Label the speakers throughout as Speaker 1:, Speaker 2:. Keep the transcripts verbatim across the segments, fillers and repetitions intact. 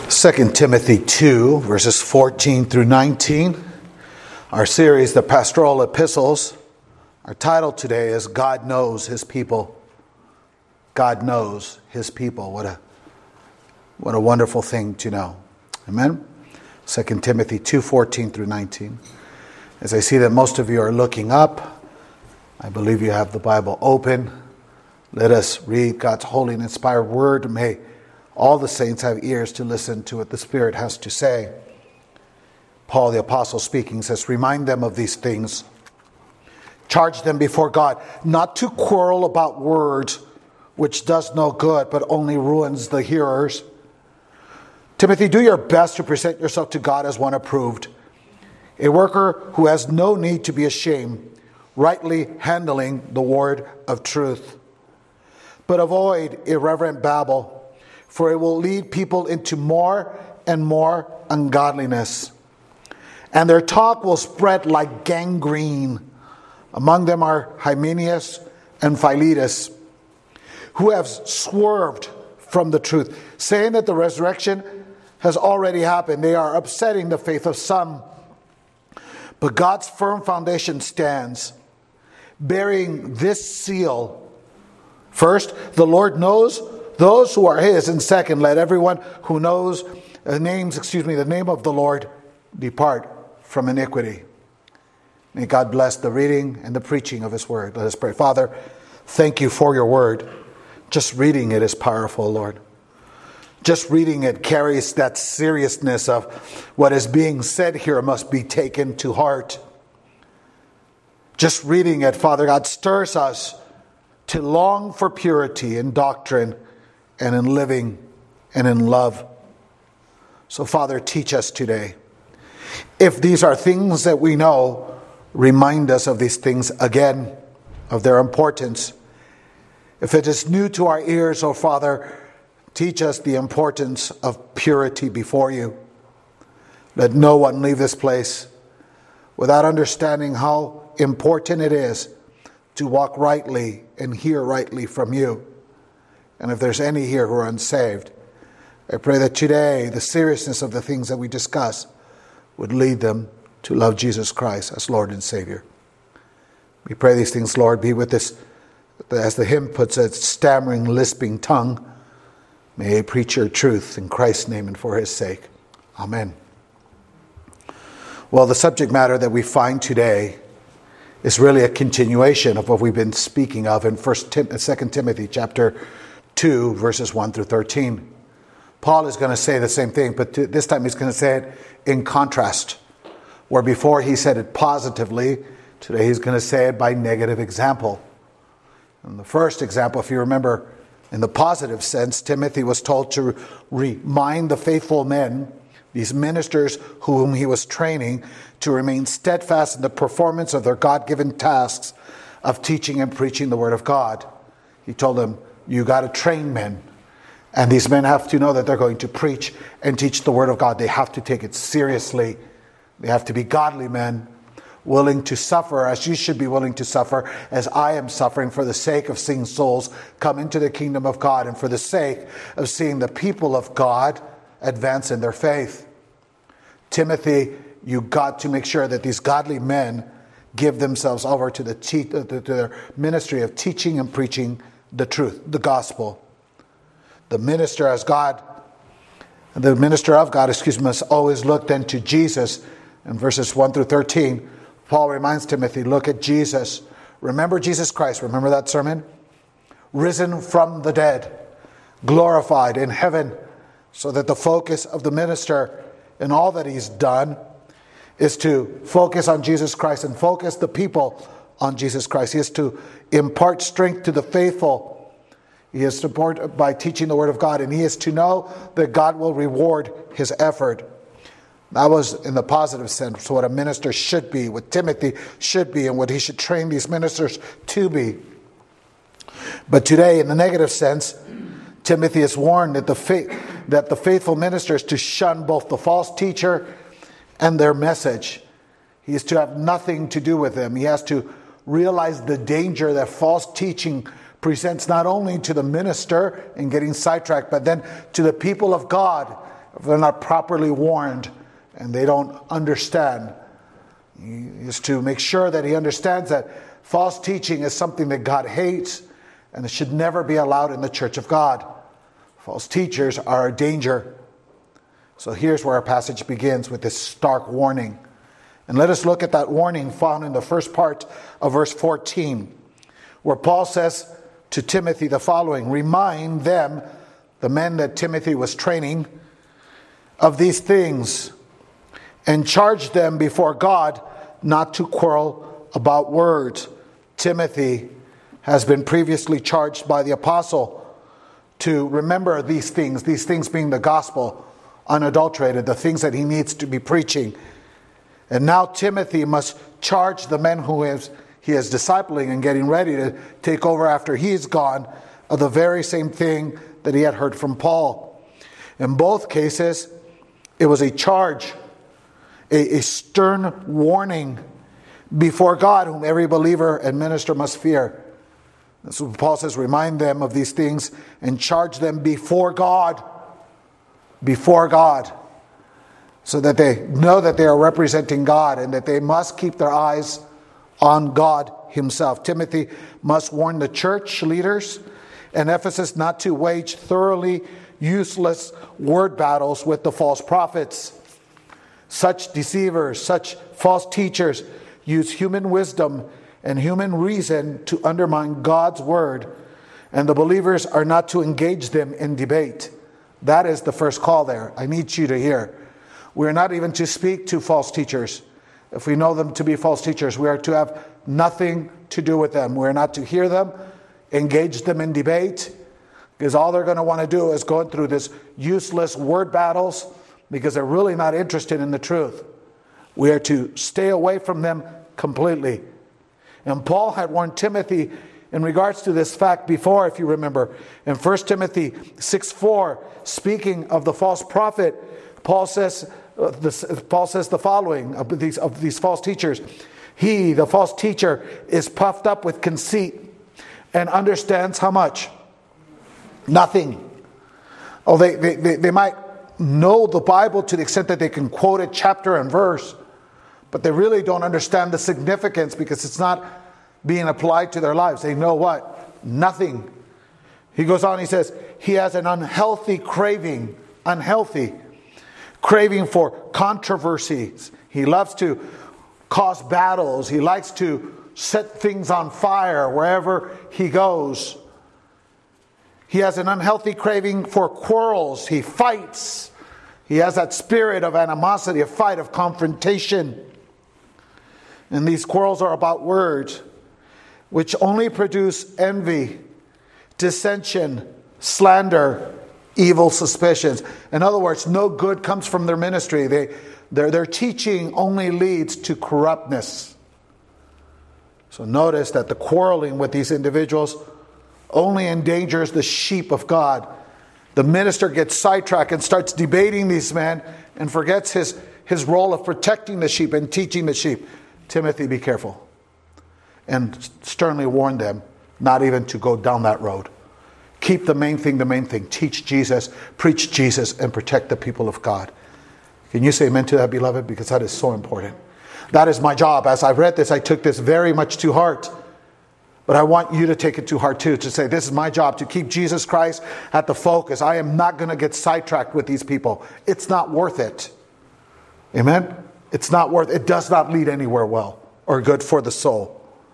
Speaker 1: Second Timothy two, verses fourteen through nineteen. Our series, The Pastoral Epistles. Our title today is God Knows His People. God knows His people. What a, what a wonderful thing to know. Amen? Second Timothy two, fourteen through nineteen. As I see that most of you are looking up, I believe you have the Bible open. Let us read God's holy and inspired word. May all the saints have ears to listen to what the Spirit has to say. Paul the Apostle speaking says, remind them of these things. Charge them before God not to quarrel about words, which does no good, but only ruins the hearers. Timothy, do your best to present yourself to God as one approved, a worker who has no need to be ashamed, rightly handling the word of truth. But avoid irreverent babble, for it will lead people into more and more ungodliness. And their talk will spread like gangrene. Among them are Hymenaeus and Philetus, who have swerved from the truth, saying that the resurrection has already happened. They are upsetting the faith of some. But God's firm foundation stands, bearing this seal. First, the Lord knows those who are His, and second, let everyone who knows uh, names, excuse me, the name of the Lord depart from iniquity. May God bless the reading and the preaching of His word. Let us pray. Father, thank you for your word. Just reading it is powerful, Lord. Just reading it carries that seriousness of what is being said here must be taken to heart. Just reading it, Father God, stirs us to long for purity in doctrine and in living and in love. So, Father, teach us today. If these are things that we know, remind us of these things again, of their importance. If it is new to our ears, oh Father, teach us the importance of purity before you. Let no one leave this place without understanding how important it is to walk rightly and hear rightly from you. And if there's any here who are unsaved, I pray that today the seriousness of the things that we discuss would lead them to love Jesus Christ as Lord and Savior. We pray these things, Lord, be with this, as the hymn puts it, stammering, lisping tongue. May I preach your truth in Christ's name and for His sake. Amen. Well, the subject matter that we find today is really a continuation of what we've been speaking of in First Tim- Second Timothy chapter two, verses one through thirteen. Paul is going to say the same thing, but this time he's going to say it in contrast. Where before he said it positively, today he's going to say it by negative example. In the first example, if you remember, in the positive sense, Timothy was told to remind the faithful men, these ministers whom he was training, to remain steadfast in the performance of their God-given tasks of teaching and preaching the Word of God. He told them, you got to train men. And these men have to know that they're going to preach and teach the Word of God. They have to take it seriously. They have to be godly men, willing to suffer as you should be willing to suffer, as I am suffering for the sake of seeing souls come into the kingdom of God and for the sake of seeing the people of God advance in their faith. Timothy, you got to make sure that these godly men give themselves over to the te- to their ministry of teaching and preaching the truth, the gospel. The minister as God, the minister of God, excuse me, must always look then to Jesus. In verses one through thirteen, Paul reminds Timothy, look at Jesus. Remember Jesus Christ. Remember that sermon? Risen from the dead, glorified in heaven, so that the focus of the minister in all that he's done is to focus on Jesus Christ and focus the people on Jesus Christ. He is to impart strength to the faithful. He is to support by teaching the Word of God, and he is to know that God will reward his effort. That was in the positive sense, what a minister should be, what Timothy should be, and what he should train these ministers to be. But today, in the negative sense, Timothy is warned that the faith, that the faithful minister is to shun both the false teacher and their message. He is to have nothing to do with them. He has to realize the danger that false teaching presents not only to the minister in getting sidetracked, but then to the people of God if they're not properly warned and they don't understand, is to make sure that he understands that false teaching is something that God hates and it should never be allowed in the church of God. False teachers are a danger. So here's where our passage begins, with this stark warning. And let us look at that warning found in the first part of verse fourteen, where Paul says to Timothy the following: remind them, the men that Timothy was training, of these things, and charge them before God not to quarrel about words. Timothy has been previously charged by the apostle to remember these things, these things being the gospel, unadulterated, the things that he needs to be preaching. And now Timothy must charge the men who is, he is discipling and getting ready to take over after he's gone of the very same thing that he had heard from Paul. In both cases, it was a charge, a, a stern warning before God, whom every believer and minister must fear. So Paul says, remind them of these things and charge them before God. Before God. So that they know that they are representing God and that they must keep their eyes on God himself. Timothy must warn the church leaders in Ephesus not to wage thoroughly useless word battles with the false prophets. Such deceivers, such false teachers use human wisdom and human reason to undermine God's word, and the believers are not to engage them in debate. That is the first call there. I need you to hear. We are not even to speak to false teachers. If we know them to be false teachers, we are to have nothing to do with them. We are not to hear them, engage them in debate, because all they're going to want to do is go through this useless word battles because they're really not interested in the truth. We are to stay away from them completely. And Paul had warned Timothy in regards to this fact before, if you remember. In First Timothy six four, speaking of the false prophet, Paul says, uh, this, Paul says the following of these, of these false teachers. He, the false teacher, is puffed up with conceit and understands how much? Nothing. Oh, they, they, they, they might know the Bible to the extent that they can quote it chapter and verse, but they really don't understand the significance because it's not being applied to their lives. They know what? Nothing. He goes on, he says, he has an unhealthy craving, unhealthy craving for controversies. He loves to cause battles. He likes to set things on fire wherever he goes. He has an unhealthy craving for quarrels. He fights. He has that spirit of animosity, a fight of confrontation. And these quarrels are about words, which only produce envy, dissension, slander, evil suspicions. In other words, no good comes from their ministry. They, their, their teaching only leads to corruptness. So notice that the quarreling with these individuals only endangers the sheep of God. The minister gets sidetracked and starts debating these men and forgets his, his role of protecting the sheep and teaching the sheep. Timothy, be careful. And sternly warn them not even to go down that road. Keep the main thing the main thing. Teach Jesus, preach Jesus, and protect the people of God. Can you say amen to that, beloved? Because that is so important. That is my job. As I read this, I took this very much to heart. But I want you to take it to heart too, to say this is my job, to keep Jesus Christ at the focus. I am not going to get sidetracked with these people. It's not worth it. Amen? It's not worth it. It does not lead anywhere well or good for the soul.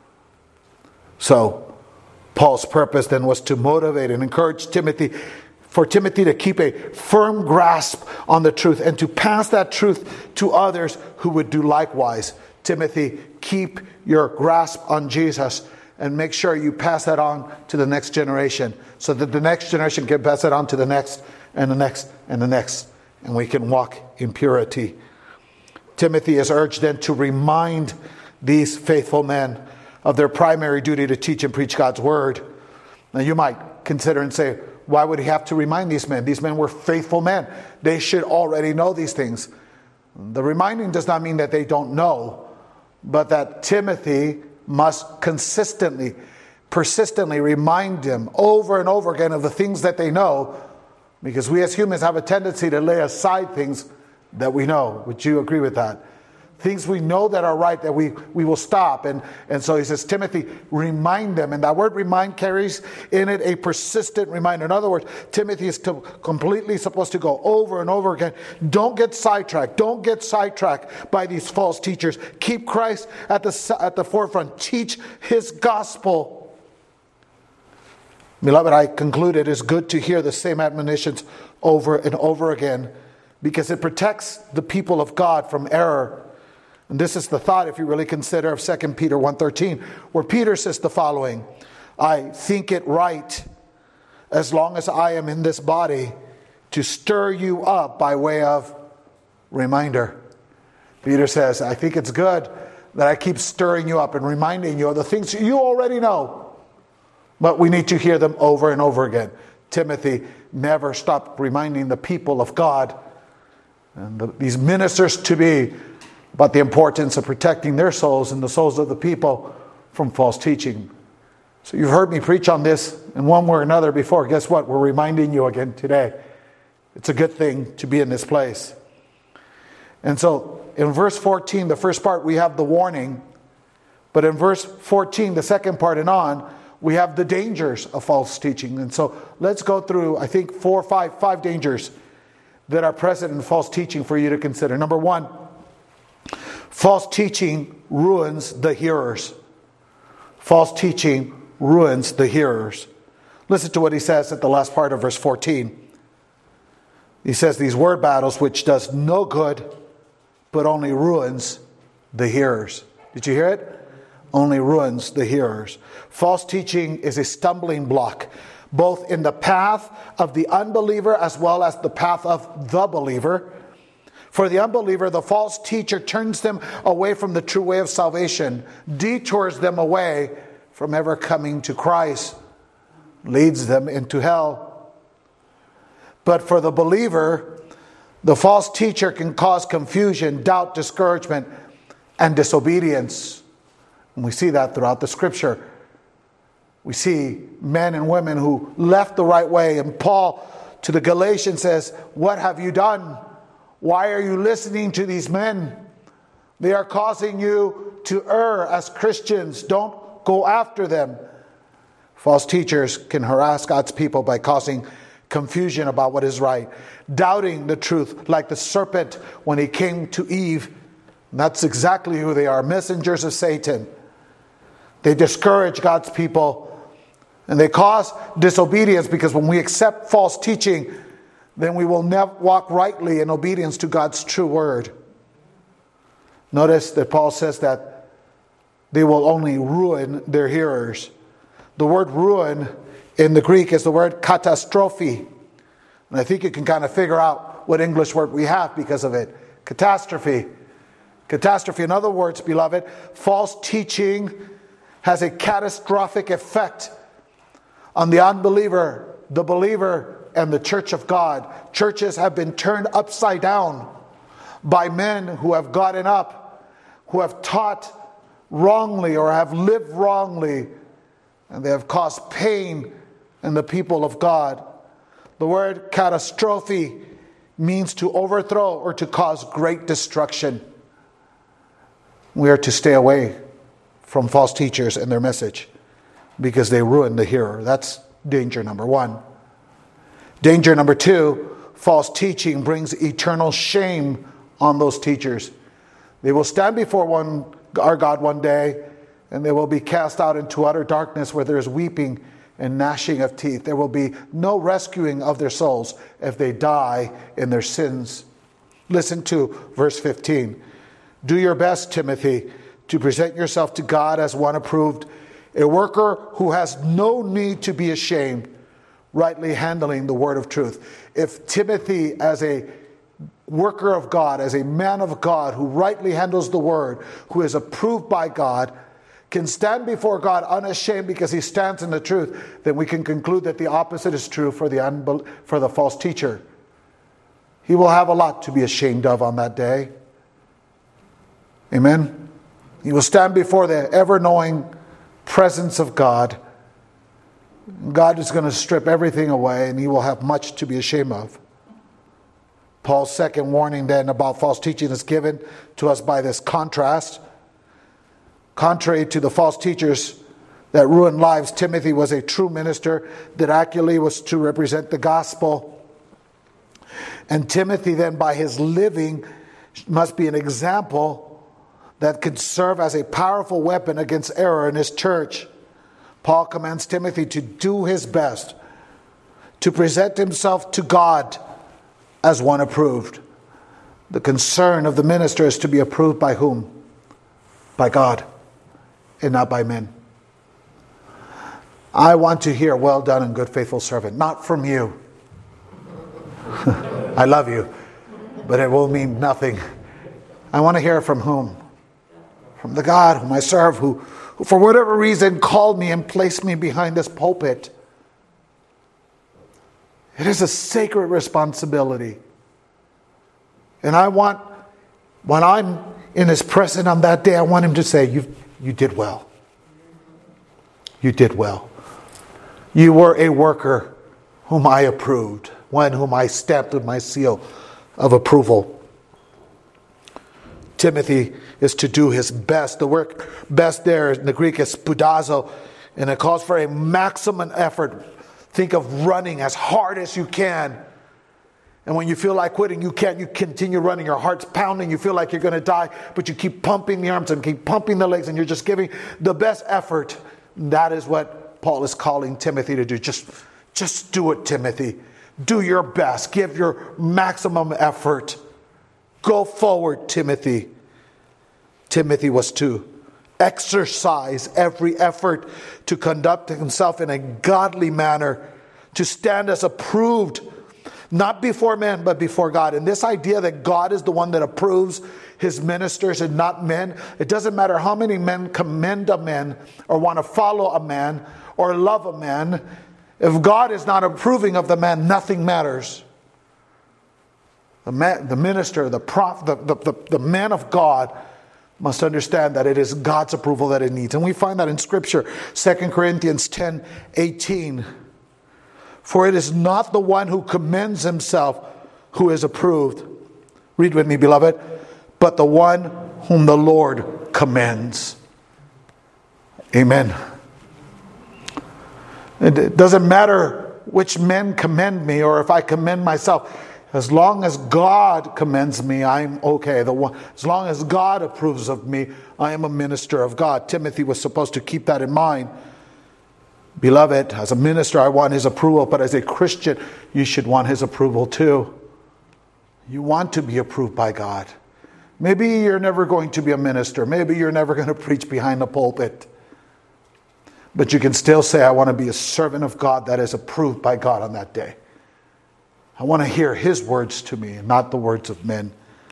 Speaker 1: So, Paul's purpose then was to motivate and encourage Timothy, for Timothy to keep a firm grasp on the truth and to pass that truth to others who would do likewise. Timothy, keep your grasp on Jesus and make sure you pass that on to the next generation so that the next generation can pass it on to the next and the next and the next, and we can walk in purity. Timothy is urged then to remind these faithful men of their primary duty to teach and preach God's word. Now you might consider and say, why would he have to remind these men? These men were faithful men. They should already know these things. The reminding does not mean that they don't know, but that Timothy must consistently, persistently remind them over and over again of the things that they know, Because we as humans have a tendency to lay aside things that we know. Would you agree with that? Things we know that are right, that we, we will stop. And, and so he says, Timothy, remind them. And that word remind carries in it a persistent reminder. In other words, Timothy is to, completely supposed to go over and over again. Don't get sidetracked. Don't get sidetracked by these false teachers. Keep Christ at the, at the forefront. Teach his gospel. Beloved, I conclude it is good to hear the same admonitions over and over again, because it protects the people of God from error. And this is the thought, if you really consider, of Second Peter one thirteen, where Peter says the following: I think it right, as long as I am in this body, to stir you up by way of reminder. Peter says, I think it's good that I keep stirring you up and reminding you of the things you already know. But we need to hear them over and over again. Timothy, never stop reminding the people of God and the, these ministers to be about the importance of protecting their souls and the souls of the people from false teaching. So you've heard me preach on this in one way or another before. Guess what? We're reminding you again today. It's a good thing to be in this place. And so in verse fourteen, the first part, we have the warning. But in verse fourteen, the second part and on, we have the dangers of false teaching. And so let's go through, I think, four or five, five dangers that are present in false teaching for you to consider. Number one, false teaching ruins the hearers. False teaching ruins the hearers. Listen to what he says at the last part of verse fourteen. He says, these word battles, which does no good, but only ruins the hearers. Did you hear it? Only ruins the hearers. False teaching is a stumbling block, both in the path of the unbeliever as well as the path of the believer. For the unbeliever, the false teacher turns them away from the true way of salvation, detours them away from ever coming to Christ, leads them into hell. But for the believer, the false teacher can cause confusion, doubt, discouragement, and disobedience. And we see that throughout the scripture. We see men and women who left the right way. And Paul to the Galatians says, what have you done? Why are you listening to these men? They are causing you to err as Christians. Don't go after them. False teachers can harass God's people by causing confusion about what is right, doubting the truth, like the serpent when he came to Eve. And that's exactly who they are, messengers of Satan. They discourage God's people and they cause disobedience, because when we accept false teaching, then we will never walk rightly in obedience to God's true word. Notice that Paul says that they will only ruin their hearers. The word ruin in the Greek is the word catastrophe. And I think you can kind of figure out what English word we have because of it. Catastrophe. Catastrophe. In other words, beloved, false teaching has a catastrophic effect on the unbeliever, the believer, and the church of God. Churches have been turned upside down by men who have gotten up, who have taught wrongly or have lived wrongly, and they have caused pain in the people of God. The word catastrophe means to overthrow or to cause great destruction. We are to stay away from false teachers and their message, because they ruin the hearer. That's danger number one. Danger number two, false teaching brings eternal shame on those teachers. They will stand before one, our God one day, and they will be cast out into utter darkness where there is weeping and gnashing of teeth. There will be no rescuing of their souls if they die in their sins. Listen to verse fifteen. Do your best, Timothy, to present yourself to God as one approved, a worker who has no need to be ashamed, rightly handling the word of truth. If Timothy, as a worker of God, as a man of God who rightly handles the word, who is approved by God, can stand before God unashamed because he stands in the truth, then we can conclude that the opposite is true for the unbel- for the false teacher. He will have a lot to be ashamed of on that day. Amen. He will stand before the ever-knowing presence of God, God is going to strip everything away and he will have much to be ashamed of. Paul's second warning then about false teaching is given to us by this contrast. Contrary to the false teachers that ruined lives, Timothy was a true minister that accurately was to represent the gospel. And Timothy then, by his living, must be an example that could serve as a powerful weapon against error in his church. Paul commands Timothy to do his best to present himself to God as one approved. The concern of the minister is to be approved by whom? By God, and not by men. I want to hear, well done and good faithful servant, not from you. I love you, but it will mean nothing. I want to hear from whom? From the God whom I serve, who, who for whatever reason called me and placed me behind this pulpit. It is a sacred responsibility. And I want, when I'm in his presence on that day, I want him to say, you, you did well. You did well. You were a worker whom I approved, one whom I stamped with my seal of approval. Timothy is to do his best. The word best there in the Greek is spoudazo, and it calls for a maximum effort. Think of running as hard as you can. And when you feel like quitting, you can't. You continue running. Your heart's pounding. You feel like you're going to die, but you keep pumping the arms and keep pumping the legs, and you're just giving the best effort. That is what Paul is calling Timothy to do. Just, just do it, Timothy. Do your best. Give your maximum effort. Go forward, Timothy. Timothy was to exercise every effort to conduct himself in a godly manner, to stand as approved, not before men, but before God. And this idea that God is the one that approves his ministers and not men, it doesn't matter how many men commend a man or want to follow a man or love a man. If God is not approving of the man, nothing matters. The man, the minister, the prophet, the, the, the, the man of God must understand that it is God's approval that it needs. And we find that in Scripture, Second Corinthians ten eighteen. For it is not the one who commends himself who is approved. Read with me, beloved. But the one whom the Lord commends. Amen. It doesn't matter which men commend me or if I commend myself. As long as God commends me, I'm okay. The one, as long as God approves of me, I am a minister of God. Timothy was supposed to keep that in mind. Beloved, as a minister, I want his approval, but as a Christian, you should want his approval too. You want to be approved by God. Maybe you're never going to be a minister. Maybe you're never going to preach behind the pulpit. But you can still say, I want to be a servant of God that is approved by God on that day. I want to hear his words to me and not the words of men.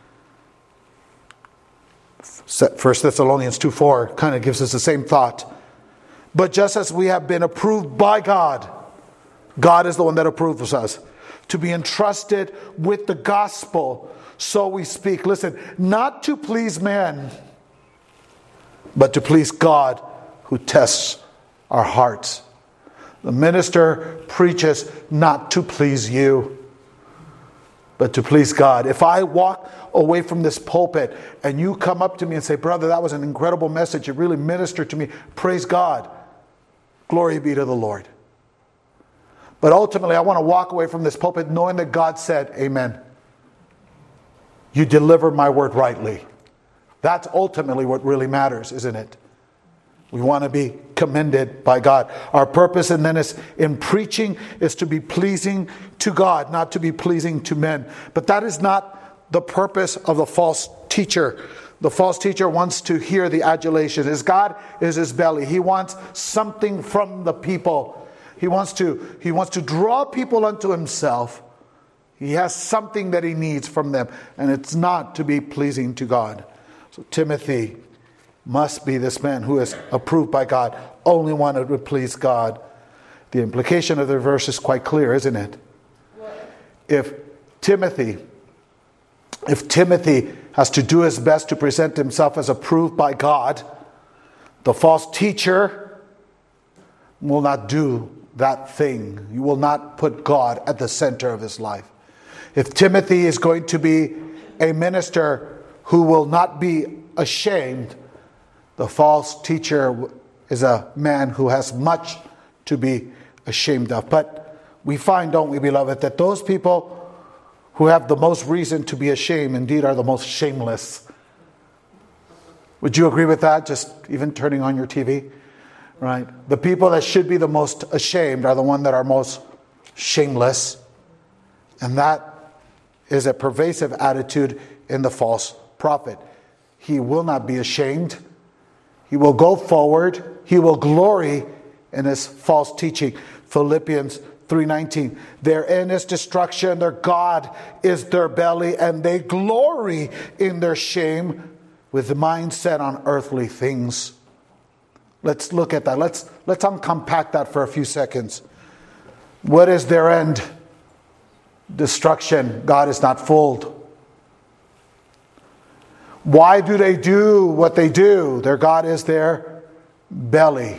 Speaker 1: First Thessalonians two four kind of gives us the same thought. But just as we have been approved by God, God is the one that approves us, to be entrusted with the gospel, so we speak. Listen, not to please man, but to please God who tests our hearts. The minister preaches not to please you, but to please God. If I walk away from this pulpit and you come up to me and say, brother, that was an incredible message. It really ministered to me. Praise God. Glory be to the Lord. But ultimately, I want to walk away from this pulpit knowing that God said, amen. You delivered my word rightly. That's ultimately what really matters, isn't it? We want to be commended by God. Our purpose and then is in preaching is to be pleasing to God, not to be pleasing to men. But that is not the purpose of the false teacher. The false teacher wants to hear the adulation. His God is his belly. He wants something from the people. He wants to, he wants to draw people unto himself. He has something that he needs from them. And it's not to be pleasing to God. So Timothy must be this man who is approved by God, only one that would please God. The implication of the verse is quite clear, isn't it? If Timothy, if Timothy has to do his best to present himself as approved by God, the false teacher will not do that thing. You will not put God at the center of his life. If Timothy is going to be a minister who will not be ashamed, the false teacher is a man who has much to be ashamed of. But we find, don't we, beloved, that those people who have the most reason to be ashamed indeed are the most shameless. Would you agree with that? Just even turning on your T V, right? The people that should be the most ashamed are the ones that are most shameless. And that is a pervasive attitude in the false prophet. He will not be ashamed. He will go forward. He will glory in his false teaching. Philippians three nineteen. Their end is destruction. Their God is their belly, and they glory in their shame with the mind set on earthly things. Let's look at that. Let's let's uncompact that for a few seconds. What is their end? Destruction. God is not fooled. Why do they do what they do? Their God is their belly.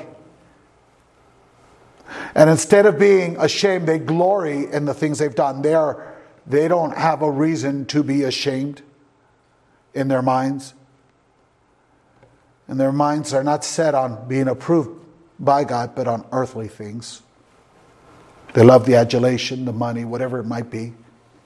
Speaker 1: And instead of being ashamed, they glory in the things they've done. They are, they don't have a reason to be ashamed in their minds. And their minds are not set on being approved by God, but on earthly things. They love the adulation, the money, whatever it might be.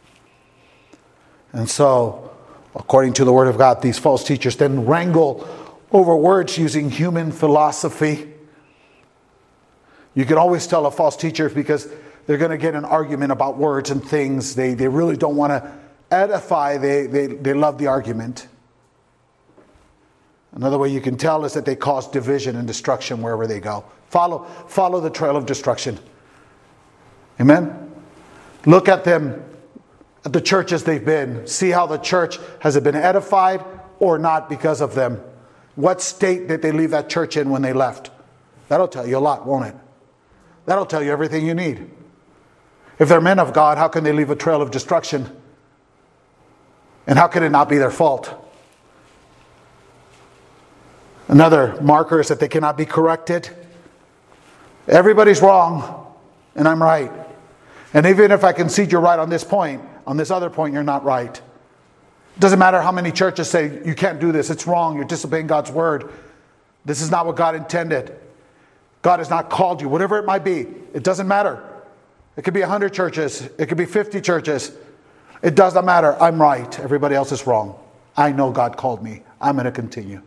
Speaker 1: And so, according to the Word of God, these false teachers then wrangle over words using human philosophy. You can always tell a false teacher because they're going to get an argument about words and things. They they really don't want to edify. They, they, they love the argument. Another way you can tell is that they cause division and destruction wherever they go. Follow, follow the trail of destruction. Amen? Look at them, at the churches they've been. See how the church, has it been edified or not because of them? What state did they leave that church in when they left? That'll tell you a lot, won't it? That'll tell you everything you need. If they're men of God, how can they leave a trail of destruction? And how can it not be their fault? Another marker is that they cannot be corrected. Everybody's wrong, and I'm right. And even if I concede you're right on this point, on this other point you're not right. It doesn't matter how many churches say you can't do this, it's wrong, you're disobeying God's word. This is not what God intended. God has not called you, whatever it might be. It doesn't matter. It could be one hundred churches. It could be fifty churches. It doesn't matter. I'm right. Everybody else is wrong. I know God called me. I'm going to continue.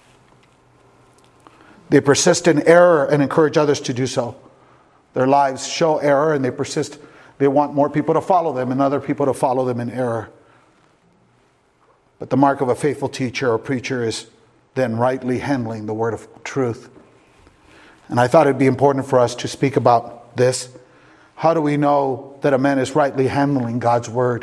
Speaker 1: They persist in error and encourage others to do so. Their lives show error and they persist. They want more people to follow them and other people to follow them in error. But the mark of a faithful teacher or preacher is then rightly handling the word of truth. And I thought it'd be important for us to speak about this. How do we know that a man is rightly handling God's word?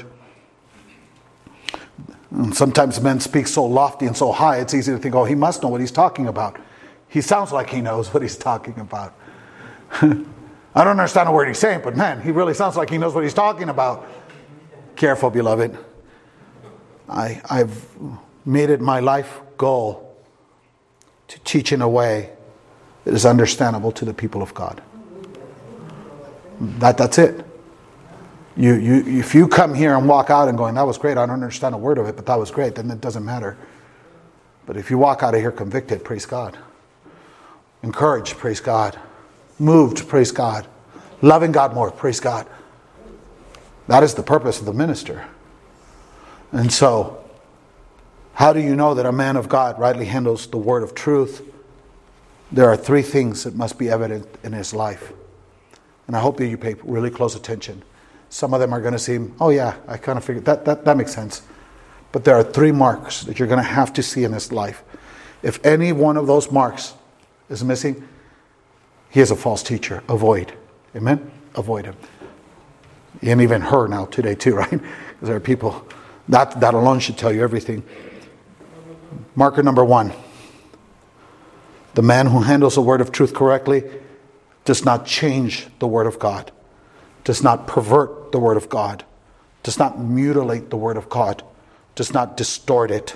Speaker 1: And sometimes men speak so lofty and so high, it's easy to think, oh, he must know what he's talking about. He sounds like he knows what he's talking about. I don't understand a word he's saying, but man, he really sounds like he knows what he's talking about. Careful, beloved. I, I've made it my life goal to teach in a way that is understandable to the people of God. That that's it. You you if you come here and walk out and going, that was great, I don't understand a word of it, but that was great, then it doesn't matter. But if you walk out of here convicted, praise God. Encouraged, praise God. Moved, praise God. Loving God more, praise God. That is the purpose of the minister. And so, how do you know that a man of God rightly handles the word of truth? There are three things that must be evident in his life. And I hope that you pay really close attention. Some of them are going to seem, oh yeah, I kind of figured, that, that, that makes sense. But there are three marks that you're going to have to see in his life. If any one of those marks is missing, he is a false teacher. Avoid. Amen? Avoid him. And even her now today too, right? Because there are people, that, that alone should tell you everything. Marker number one. The man who handles the word of truth correctly does not change the word of God, does not pervert the word of God, does not mutilate the word of God, does not distort it.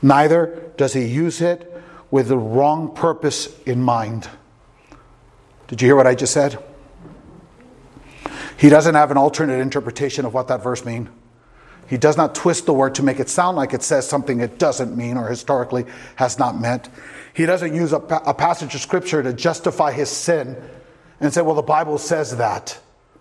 Speaker 1: Neither does he use it with the wrong purpose in mind. Did you hear what I just said? He doesn't have an alternate interpretation of what that verse means. He does not twist the word to make it sound like it says something it doesn't mean or historically has not meant. He doesn't use a, a passage of Scripture to justify his sin and say, well, the Bible says that.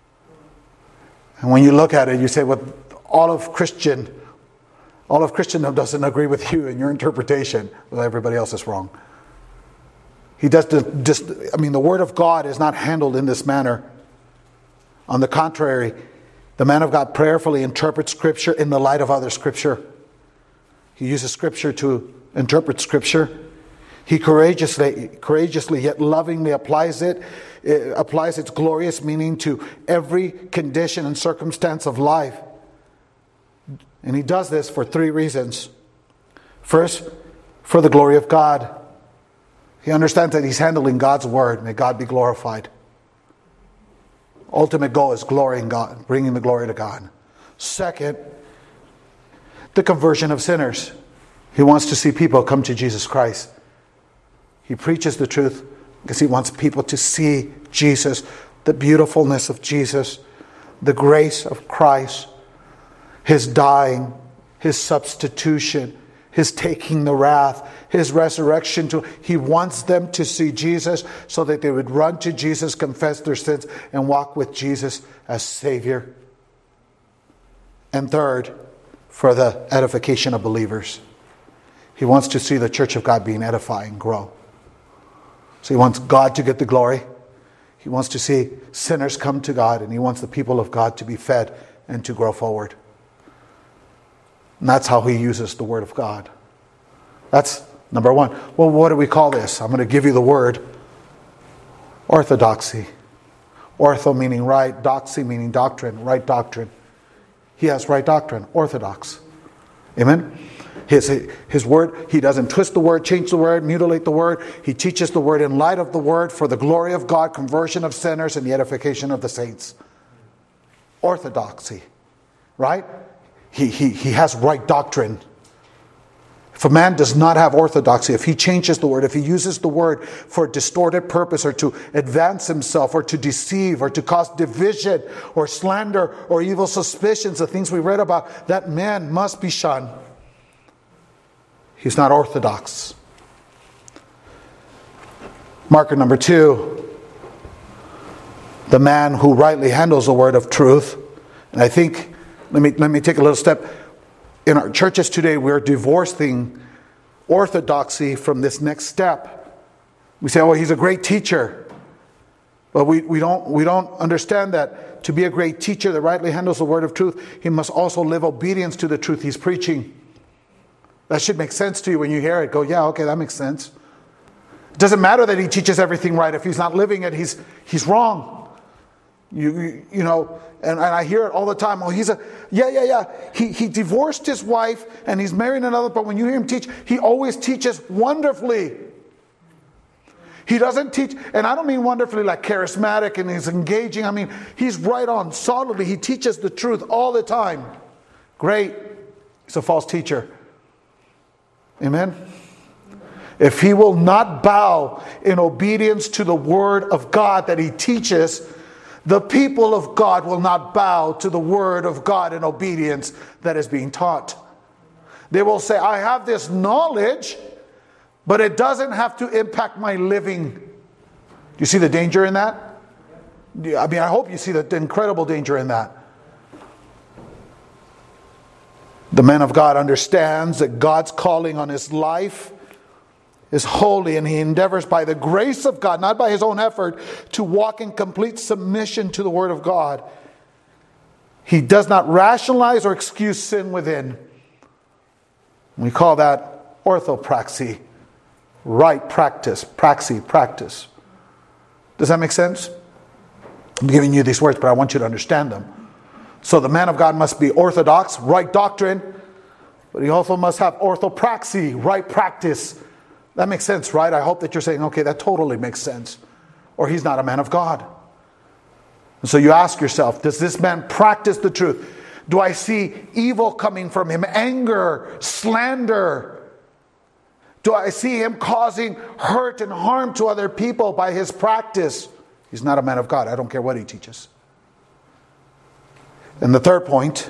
Speaker 1: And when you look at it, you say, well, all of Christian, all of Christendom doesn't agree with you in your interpretation. Well, everybody else is wrong. He does just, I mean, the Word of God is not handled in this manner. On the contrary, the man of God prayerfully interprets Scripture in the light of other Scripture. He uses Scripture to interpret Scripture. He courageously, courageously yet lovingly applies it, it applies its glorious meaning to every condition and circumstance of life. And he does this for three reasons. First, for the glory of God. He understands that he's handling God's word. May God be glorified. Ultimate goal is glorying God, bringing the glory to God. Second, the conversion of sinners. He wants to see people come to Jesus Christ. He preaches the truth because he wants people to see Jesus, the beautifulness of Jesus, the grace of Christ, his dying, his substitution, his taking the wrath, his resurrection. To he wants them to see Jesus so that they would run to Jesus, confess their sins, and walk with Jesus as Savior. And third, for the edification of believers. He wants to see the church of God being edified and grow. So he wants God to get the glory. He wants to see sinners come to God, and he wants the people of God to be fed and to grow forward. And that's how he uses the Word of God. That's number one. Well, what do we call this? I'm going to give you the word. Orthodoxy. Ortho meaning right, doxy meaning doctrine, right doctrine. He has right doctrine, orthodox. Amen? His, his word, he doesn't twist the word, change the word, mutilate the word. He teaches the word in light of the word for the glory of God, conversion of sinners, and the edification of the saints. Orthodoxy. Right? He, he, he has right doctrine. If a man does not have orthodoxy, if he changes the word, if he uses the word for a distorted purpose or to advance himself or to deceive or to cause division or slander or evil suspicions, the things we read about, that man must be shunned. He's not orthodox. Marker number two, the man who rightly handles the word of truth. And I think, let me, let me take a little step. In our churches today, we're divorcing orthodoxy from this next step. We say, oh, he's a great teacher. But we, we don't we don't understand that to be a great teacher that rightly handles the word of truth, he must also live obedience to the truth he's preaching. That should make sense to you when you hear it. Go, yeah, okay, that makes sense. It doesn't matter that he teaches everything right. If he's not living it, he's he's wrong. You you, you know, and, and I hear it all the time. Oh, he's a, yeah, yeah, yeah. He, he divorced his wife and he's married another, but when you hear him teach, he always teaches wonderfully. He doesn't teach, and I don't mean wonderfully like charismatic and he's engaging. I mean, he's right on, solidly. He teaches the truth all the time. Great. He's a false teacher. Amen? If he will not bow in obedience to the word of God that he teaches, the people of God will not bow to the word of God in obedience that is being taught. They will say, I have this knowledge, but it doesn't have to impact my living. Do you see the danger in that? I mean, I hope you see the incredible danger in that. The man of God understands that God's calling on his life is holy, and he endeavors by the grace of God, not by his own effort, to walk in complete submission to the word of God. He does not rationalize or excuse sin within. We call that orthopraxy, right practice, praxy, practice. Does that make sense? I'm giving you these words, but I want you to understand them. So the man of God must be orthodox, right doctrine, but he also must have orthopraxy, right practice. That makes sense, right? I hope that you're saying, okay, that totally makes sense. Or he's not a man of God. And so you ask yourself, does this man practice the truth? Do I see evil coming from him? Anger, slander? Do I see him causing hurt and harm to other people by his practice? He's not a man of God. I don't care what he teaches. And the third point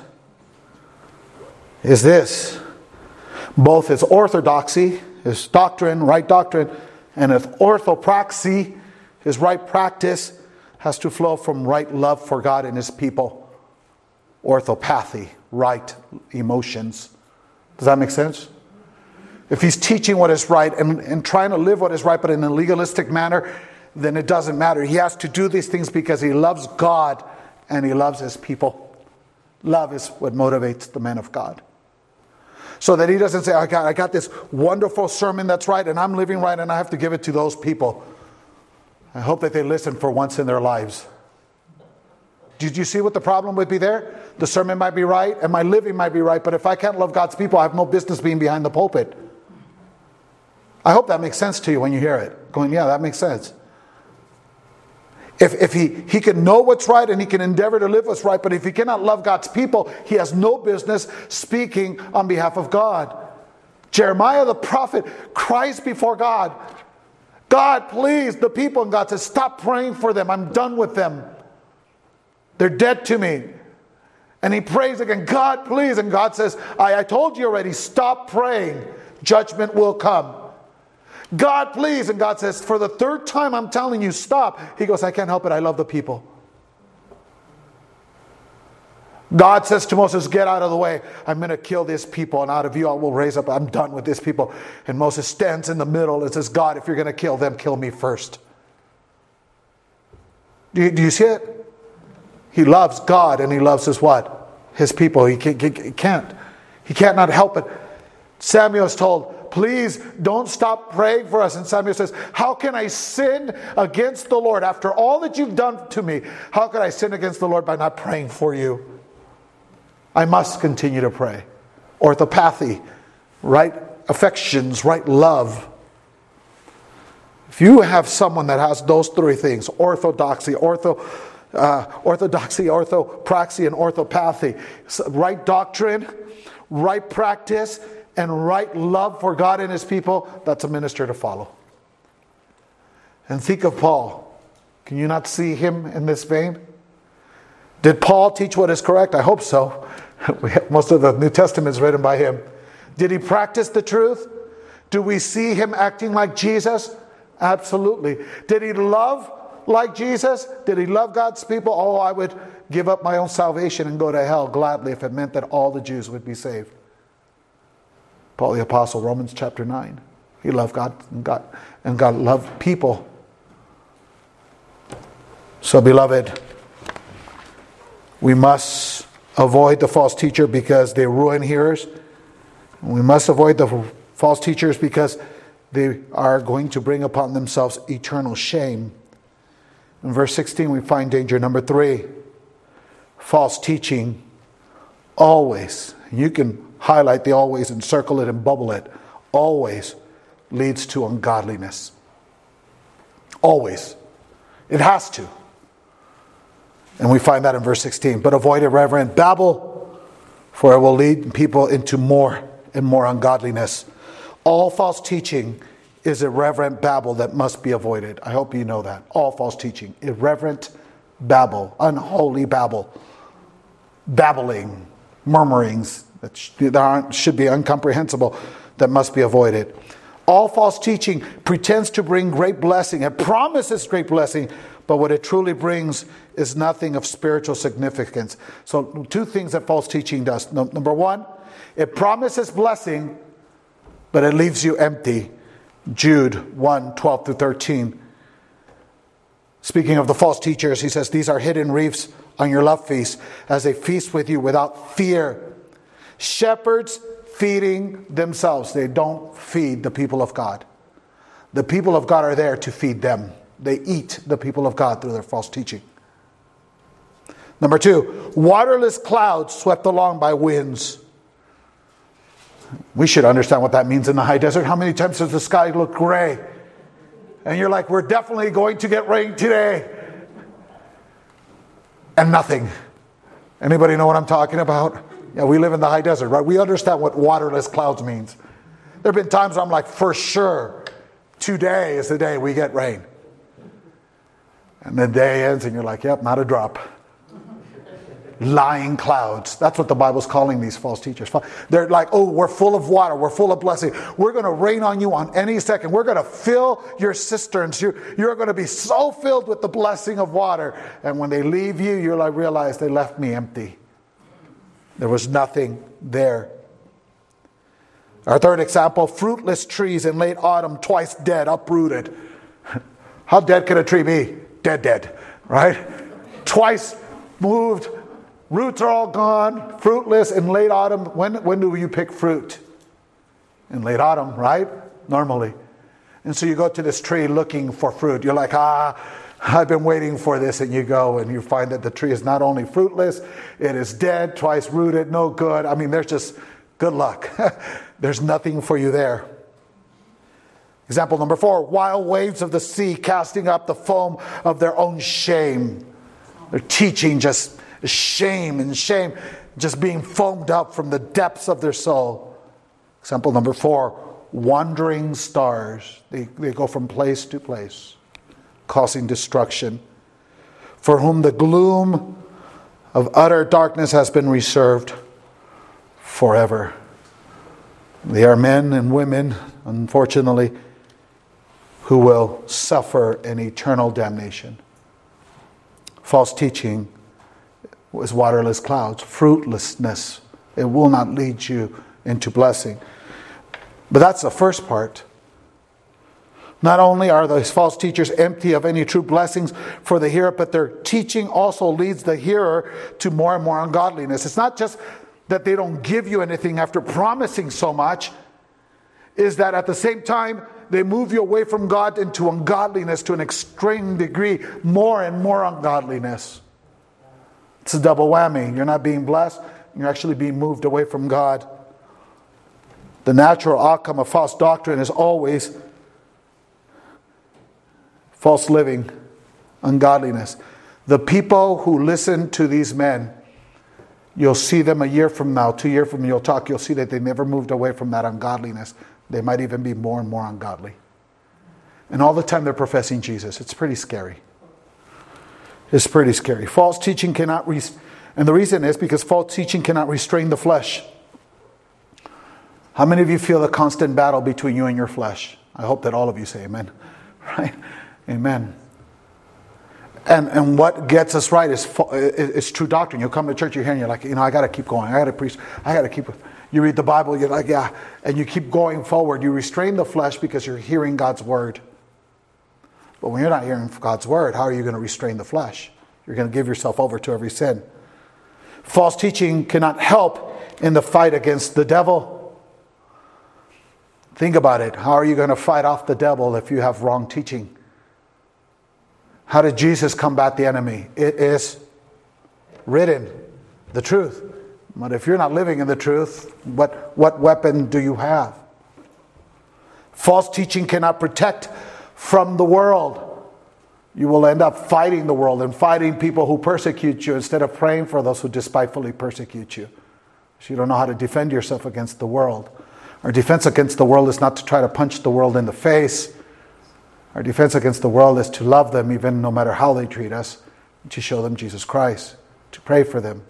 Speaker 1: is this. Both his orthodoxy, his doctrine, right doctrine, and his orthopraxy, his right practice, has to flow from right love for God and his people. Orthopathy, right emotions. Does that make sense? If he's teaching what is right and, and trying to live what is right, but in a legalistic manner, then it doesn't matter. He has to do these things because he loves God and he loves his people. Love is what motivates the man of God. So that he doesn't say, I got, I got this wonderful sermon that's right and I'm living right and I have to give it to those people. I hope that they listen for once in their lives. Did you see what the problem would be there? The sermon might be right and my living might be right, but if I can't love God's people, I have no business being behind the pulpit. I hope that makes sense to you when you hear it. Going, yeah, that makes sense. If, if he, he can know what's right and he can endeavor to live what's right, but if he cannot love God's people, he has no business speaking on behalf of God. Jeremiah the prophet cries before God, God, please, the people. And God says, stop praying for them. I'm done with them. They're dead to me. And he prays again, God, please. And God says, I, I told you already, stop praying. Judgment will come. God, please. And God says, for the third time, I'm telling you, stop. He goes, I can't help it. I love the people. God says to Moses, get out of the way. I'm going to kill these people. And out of you, I will raise up. I'm done with these people. And Moses stands in the middle and says, God, if you're going to kill them, kill me first. Do you, do you see it? He loves God and he loves his what? His people. He can't. He can't, he can't not help it. Samuel is told, please don't stop praying for us. And Samuel says, how can I sin against the Lord after all that you've done to me? How can I sin against the Lord by not praying for you? I must continue to pray. Orthopathy, right affections, right love. If you have someone that has those three things, orthodoxy, ortho, uh, orthodoxy, orthopraxy, and orthopathy, right doctrine, right practice, and right love for God and his people, that's a minister to follow. And think of Paul. Can you not see him in this vein? Did Paul teach what is correct? I hope so. Most of the New Testament is written by him. Did he practice the truth? Do we see him acting like Jesus? Absolutely. Did he love like Jesus? Did he love God's people? Oh, I would give up my own salvation and go to hell gladly if it meant that all the Jews would be saved. Paul the Apostle, Romans chapter nine. He loved God and God, and God loved people. So, beloved, we must avoid the false teacher because they ruin hearers. We must avoid the false teachers because they are going to bring upon themselves eternal shame. In verse sixteen, we find danger number three. False teaching always, you can highlight the always and circle it and bubble it, always leads to ungodliness. Always. It has to. And we find that in verse sixteen. But avoid irreverent babble, for it will lead people into more and more ungodliness. All false teaching is irreverent babble that must be avoided. I hope you know that. All false teaching. Irreverent babble. Unholy babble. Babbling. Murmurings that should be incomprehensible that must be avoided. All false teaching pretends to bring great blessing. It promises great blessing, but what it truly brings is nothing of spiritual significance. So two things that false teaching does. Number one, it promises blessing, but it leaves you empty. Jude one, twelve through thirteen. Speaking of the false teachers, he says, these are hidden reefs on your love feast as they feast with you without fear. Shepherds feeding themselves. They don't feed the people of God. The people of God are there to feed them. They eat the people of God through their false teaching. Number two, waterless clouds swept along by winds. We should understand what that means in the high desert. How many times does the sky look gray? And you're like, we're definitely going to get rain today. And nothing. Anybody know what I'm talking about? Yeah, we live in the high desert, right? We understand what waterless clouds means. There have been times where I'm like, for sure, today is the day we get rain. And the day ends and you're like, yep, not a drop. Lying clouds. That's what the Bible's calling these false teachers. They're like, oh, we're full of water. We're full of blessing. We're going to rain on you on any second. We're going to fill your cisterns. You're, you're going to be so filled with the blessing of water. And when they leave you, you're like, realize they left me empty. There was nothing there. Our third example, fruitless trees in late autumn, twice dead, uprooted. How dead can a tree be? Dead, dead, right? Twice moved. Roots are all gone, fruitless in late autumn. When, when do you pick fruit? In late autumn, right? Normally. And so you go to this tree looking for fruit. You're like, ah, I've been waiting for this. And you go and you find that the tree is not only fruitless, it is dead, twice rooted, no good. I mean, there's just good luck. There's nothing for you there. Example number four, wild waves of the sea casting up the foam of their own shame. They're teaching just shame and shame, just being foamed up from the depths of their soul. Example number four, wandering stars. They, they go from place to place, causing destruction. For whom the gloom of utter darkness has been reserved forever. They are men and women, unfortunately, who will suffer an eternal damnation. False teaching is waterless clouds, fruitlessness. It will not lead you into blessing. But that's the first part. Not only are those false teachers empty of any true blessings for the hearer, but their teaching also leads the hearer to more and more ungodliness. It's not just that they don't give you anything after promising so much, is that at the same time, they move you away from God into ungodliness to an extreme degree, more and more ungodliness. It's a double whammy. You're not being blessed, you're actually being moved away from God. The natural outcome of false doctrine is always false living, ungodliness. The people who listen to these men, you'll see them a year from now, two years from now, you'll talk, you'll see that they never moved away from that ungodliness. They might even be more and more ungodly. And all the time they're professing Jesus. It's pretty scary. It's pretty scary. False teaching cannot, re- and the reason is because false teaching cannot restrain the flesh. How many of you feel a constant battle between you and your flesh? I hope that all of you say amen. Right? Amen. And and what gets us right is is true doctrine. You'll come to church, you hear, and you're like, you know, I got to keep going. I got to preach. I got to keep. You read the Bible, you're like, yeah, and you keep going forward. You restrain the flesh because you're hearing God's word. But when you're not hearing God's word, how are you going to restrain the flesh? You're going to give yourself over to every sin. False teaching cannot help in the fight against the devil. Think about it. How are you going to fight off the devil if you have wrong teaching? How did Jesus combat the enemy? It is written, the truth. But if you're not living in the truth, what, what weapon do you have? False teaching cannot protect from the world. You will end up fighting the world and fighting people who persecute you instead of praying for those who despitefully persecute you. So you don't know how to defend yourself against the world. Our defense against the world is not to try to punch the world in the face. Our defense against the world is to love them even no matter how they treat us, to show them Jesus Christ, to pray for them.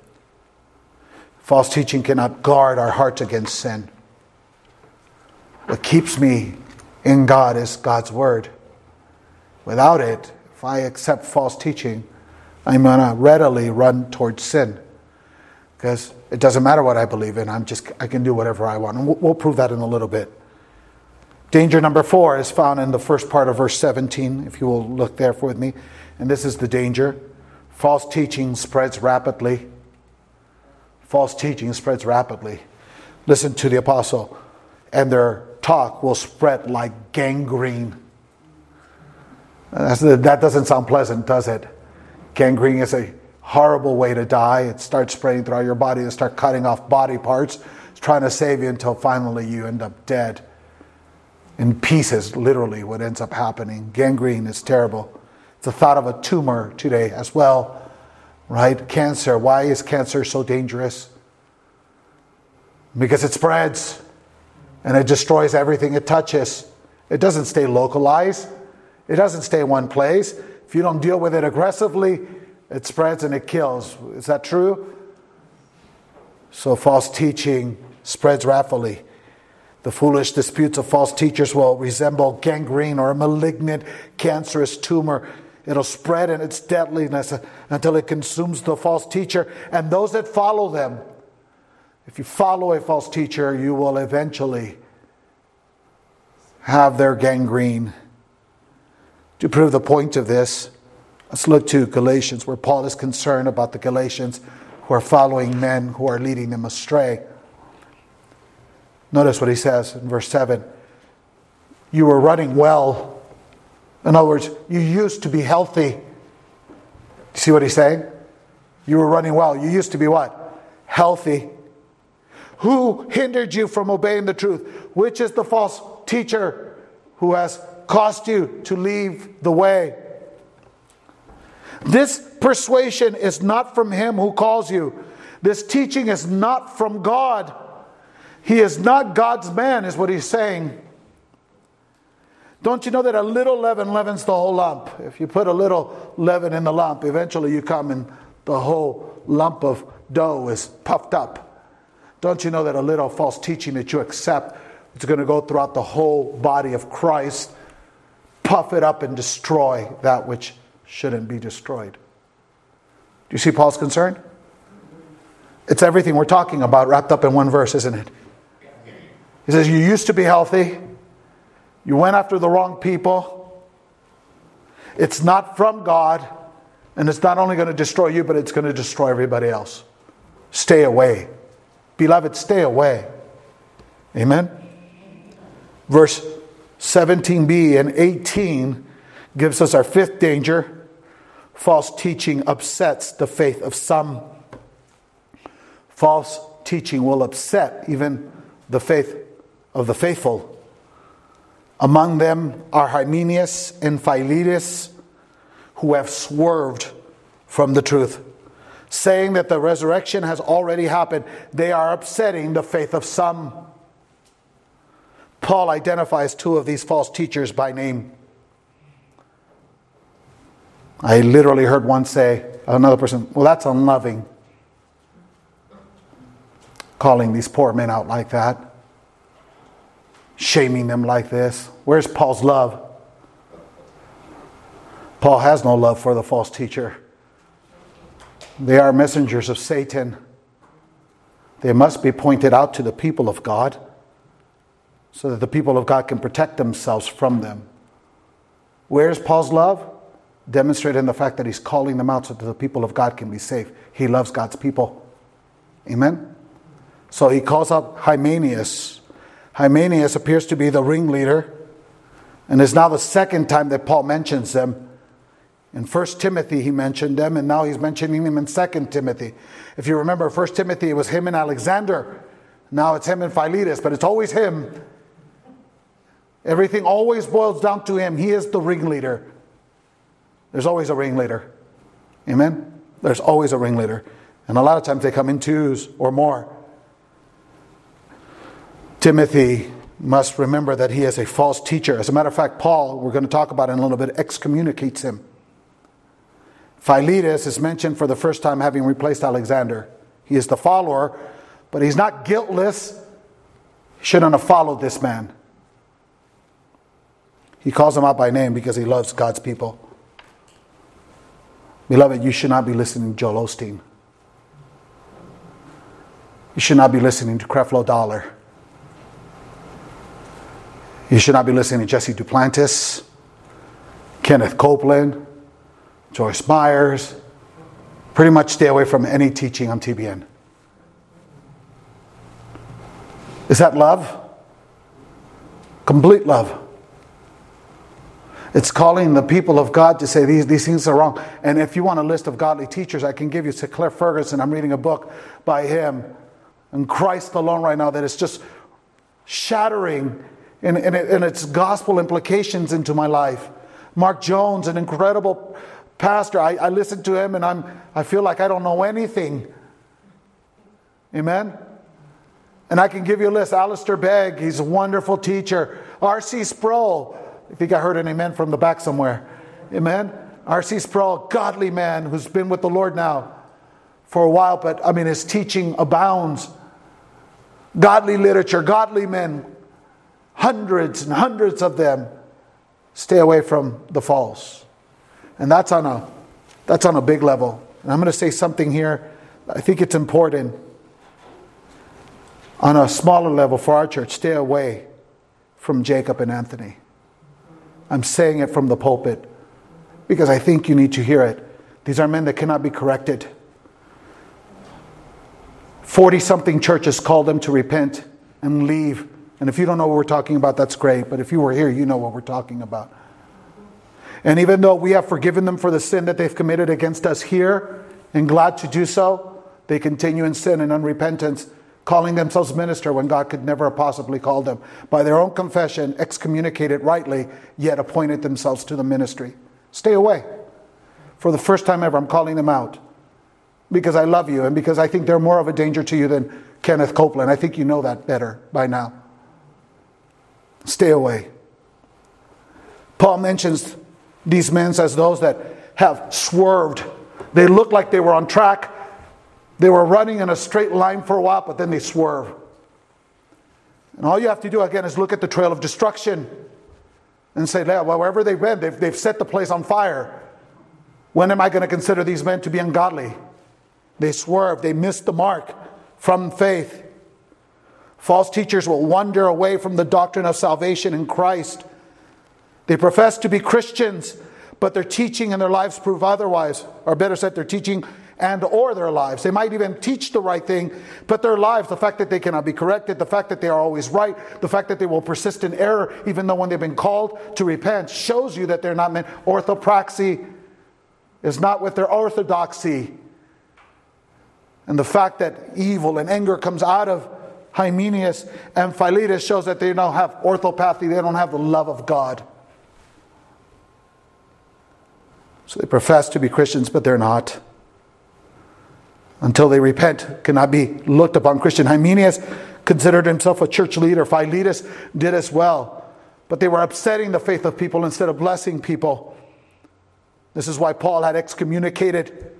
Speaker 1: False teaching cannot guard our hearts against sin. What keeps me in God is God's word. Without it, if I accept false teaching, I'm going to readily run towards sin. Because it doesn't matter what I believe in. I'm just I can do whatever I want. And we'll, we'll prove that in a little bit. Danger number four is found in the first part of verse seventeen, if you will look there with me. And this is the danger. False teaching spreads rapidly. False teaching spreads rapidly. Listen to the apostle. And their talk will spread like gangrene. That's, that doesn't sound pleasant, does it? Gangrene is a horrible way to die. It starts spreading throughout your body and start cutting off body parts. It's trying to save you until finally you end up dead. In pieces, literally, what ends up happening. Gangrene is terrible. It's the thought of a tumor today as well. Right? Cancer. Why is cancer so dangerous? Because it spreads. And it destroys everything it touches. It doesn't stay localized. It doesn't stay in one place. If you don't deal with it aggressively, it spreads and it kills. Is that true? So false teaching spreads rapidly. The foolish disputes of false teachers will resemble gangrene or a malignant cancerous tumor. It'll spread in its deadliness until it consumes the false teacher and those that follow them. If you follow a false teacher, you will eventually have their gangrene. To prove the point of this, let's look to Galatians, where Paul is concerned about the Galatians who are following men who are leading them astray. Notice what he says in verse seven. You were running well. In other words, you used to be healthy. See what he's saying? You were running well. You used to be what? Healthy. Who hindered you from obeying the truth? Which is the false teacher who has caused you to leave the way? This persuasion is not from him who calls you. This teaching is not from God. He is not God's man, is what he's saying. Don't you know that a little leaven leavens the whole lump? If you put a little leaven in the lump, eventually you come and the whole lump of dough is puffed up. Don't you know that a little false teaching that you accept is going to go throughout the whole body of Christ, puff it up and destroy that which shouldn't be destroyed? Do you see Paul's concern? It's everything we're talking about wrapped up in one verse, isn't it? He says, you used to be healthy. You went after the wrong people. It's not from God. And it's not only going to destroy you, but it's going to destroy everybody else. Stay away. Beloved, stay away. Amen? Verse seventeen b and eighteen gives us our fifth danger. False teaching upsets the faith of some. False teaching will upset even the faith of the faithful. Among them are Hymenaeus and Philetus, who have swerved from the truth, saying that the resurrection has already happened. They are upsetting the faith of some. Paul identifies two of these false teachers by name. I literally heard one say, another person, well, that's unloving. Calling these poor men out like that. Shaming them like this. Where's Paul's love? Paul has no love for the false teacher. They are messengers of Satan. They must be pointed out to the people of God so that the people of God can protect themselves from them. Where's Paul's love? Demonstrated in the fact that he's calling them out so that the people of God can be safe. He loves God's people. Amen? So he calls up Hymenaeus. Hymenaeus appears to be the ringleader, and it's now the second time that Paul mentions them. In First Timothy he mentioned them, and now he's mentioning them in Second Timothy. If you remember, First Timothy, it was him and Alexander. Now it's him and Philetus, but it's always him. Everything always boils down to him. He is the ringleader. There's always a ringleader. Amen? There's always a ringleader. And a lot of times they come in twos or more. Timothy must remember that he is a false teacher. As a matter of fact, Paul, we're going to talk about it in a little bit, excommunicates him. Philetus is mentioned for the first time having replaced Alexander. He is the follower, but he's not guiltless. He shouldn't have followed this man. He calls him out by name because he loves God's people. Beloved, you should not be listening to Joel Osteen. You should not be listening to Creflo Dollar. You should not be listening to Jesse Duplantis, Kenneth Copeland, Joyce Myers. Pretty much stay away from any teaching on T B N. Is that love? Complete love. It's calling the people of God to say these, these things are wrong. And if you want a list of godly teachers, I can give you Sinclair Ferguson. I'm reading a book by him and Christ alone right now that is just shattering in, in, in its gospel implications into my life. Mark Jones, an incredible pastor. I, I listen to him and I'm I feel like I don't know anything. Amen? And I can give you a list. Alistair Begg, he's a wonderful teacher. R C Sproul, I think I heard an amen from the back somewhere. Amen? R C Sproul, godly man who's been with the Lord now for a while, but I mean, his teaching abounds. Godly literature, godly men, hundreds and hundreds of them. Stay away from the false. And that's on a that's on a big level. And I'm going to say something here. I think it's important. On a smaller level for our church, stay away from Jacob and Anthony. I'm saying it from the pulpit because I think you need to hear it. These are men that cannot be corrected. Forty-something churches call them to repent and leave. And if you don't know what we're talking about, that's great. But if you were here, you know what we're talking about. And even though we have forgiven them for the sin that they've committed against us here, and glad to do so, they continue in sin and unrepentance, calling themselves minister when God could never have possibly called them. By their own confession, excommunicated rightly, yet appointed themselves to the ministry. Stay away. For the first time ever, I'm calling them out. Because I love you and because I think they're more of a danger to you than Kenneth Copeland. I think you know that better by now. Stay away. Paul mentions these men as those that have swerved. They look like they were on track. They were running in a straight line for a while, but then they swerve. And all you have to do again is look at the trail of destruction and say, yeah, well, wherever they've been, they've, they've set the place on fire. When am I going to consider these men to be ungodly? They swerve. They miss the mark from faith. False teachers will wander away from the doctrine of salvation in Christ. They profess to be Christians, but their teaching and their lives prove otherwise. Or better said, their teaching and or their lives. They might even teach the right thing, but their lives, the fact that they cannot be corrected, the fact that they are always right, the fact that they will persist in error, even though when they've been called to repent, shows you that they're not meant. Orthopraxy is not with their orthodoxy. And the fact that evil and anger comes out of Hymenaeus and Philetus shows that they don't have orthopathy, they don't have the love of God. So they profess to be Christians, but they're not. Until they repent, cannot be looked upon Christian. Hymenaeus considered himself a church leader. Philetus did as well. But they were upsetting the faith of people instead of blessing people. This is why Paul had excommunicated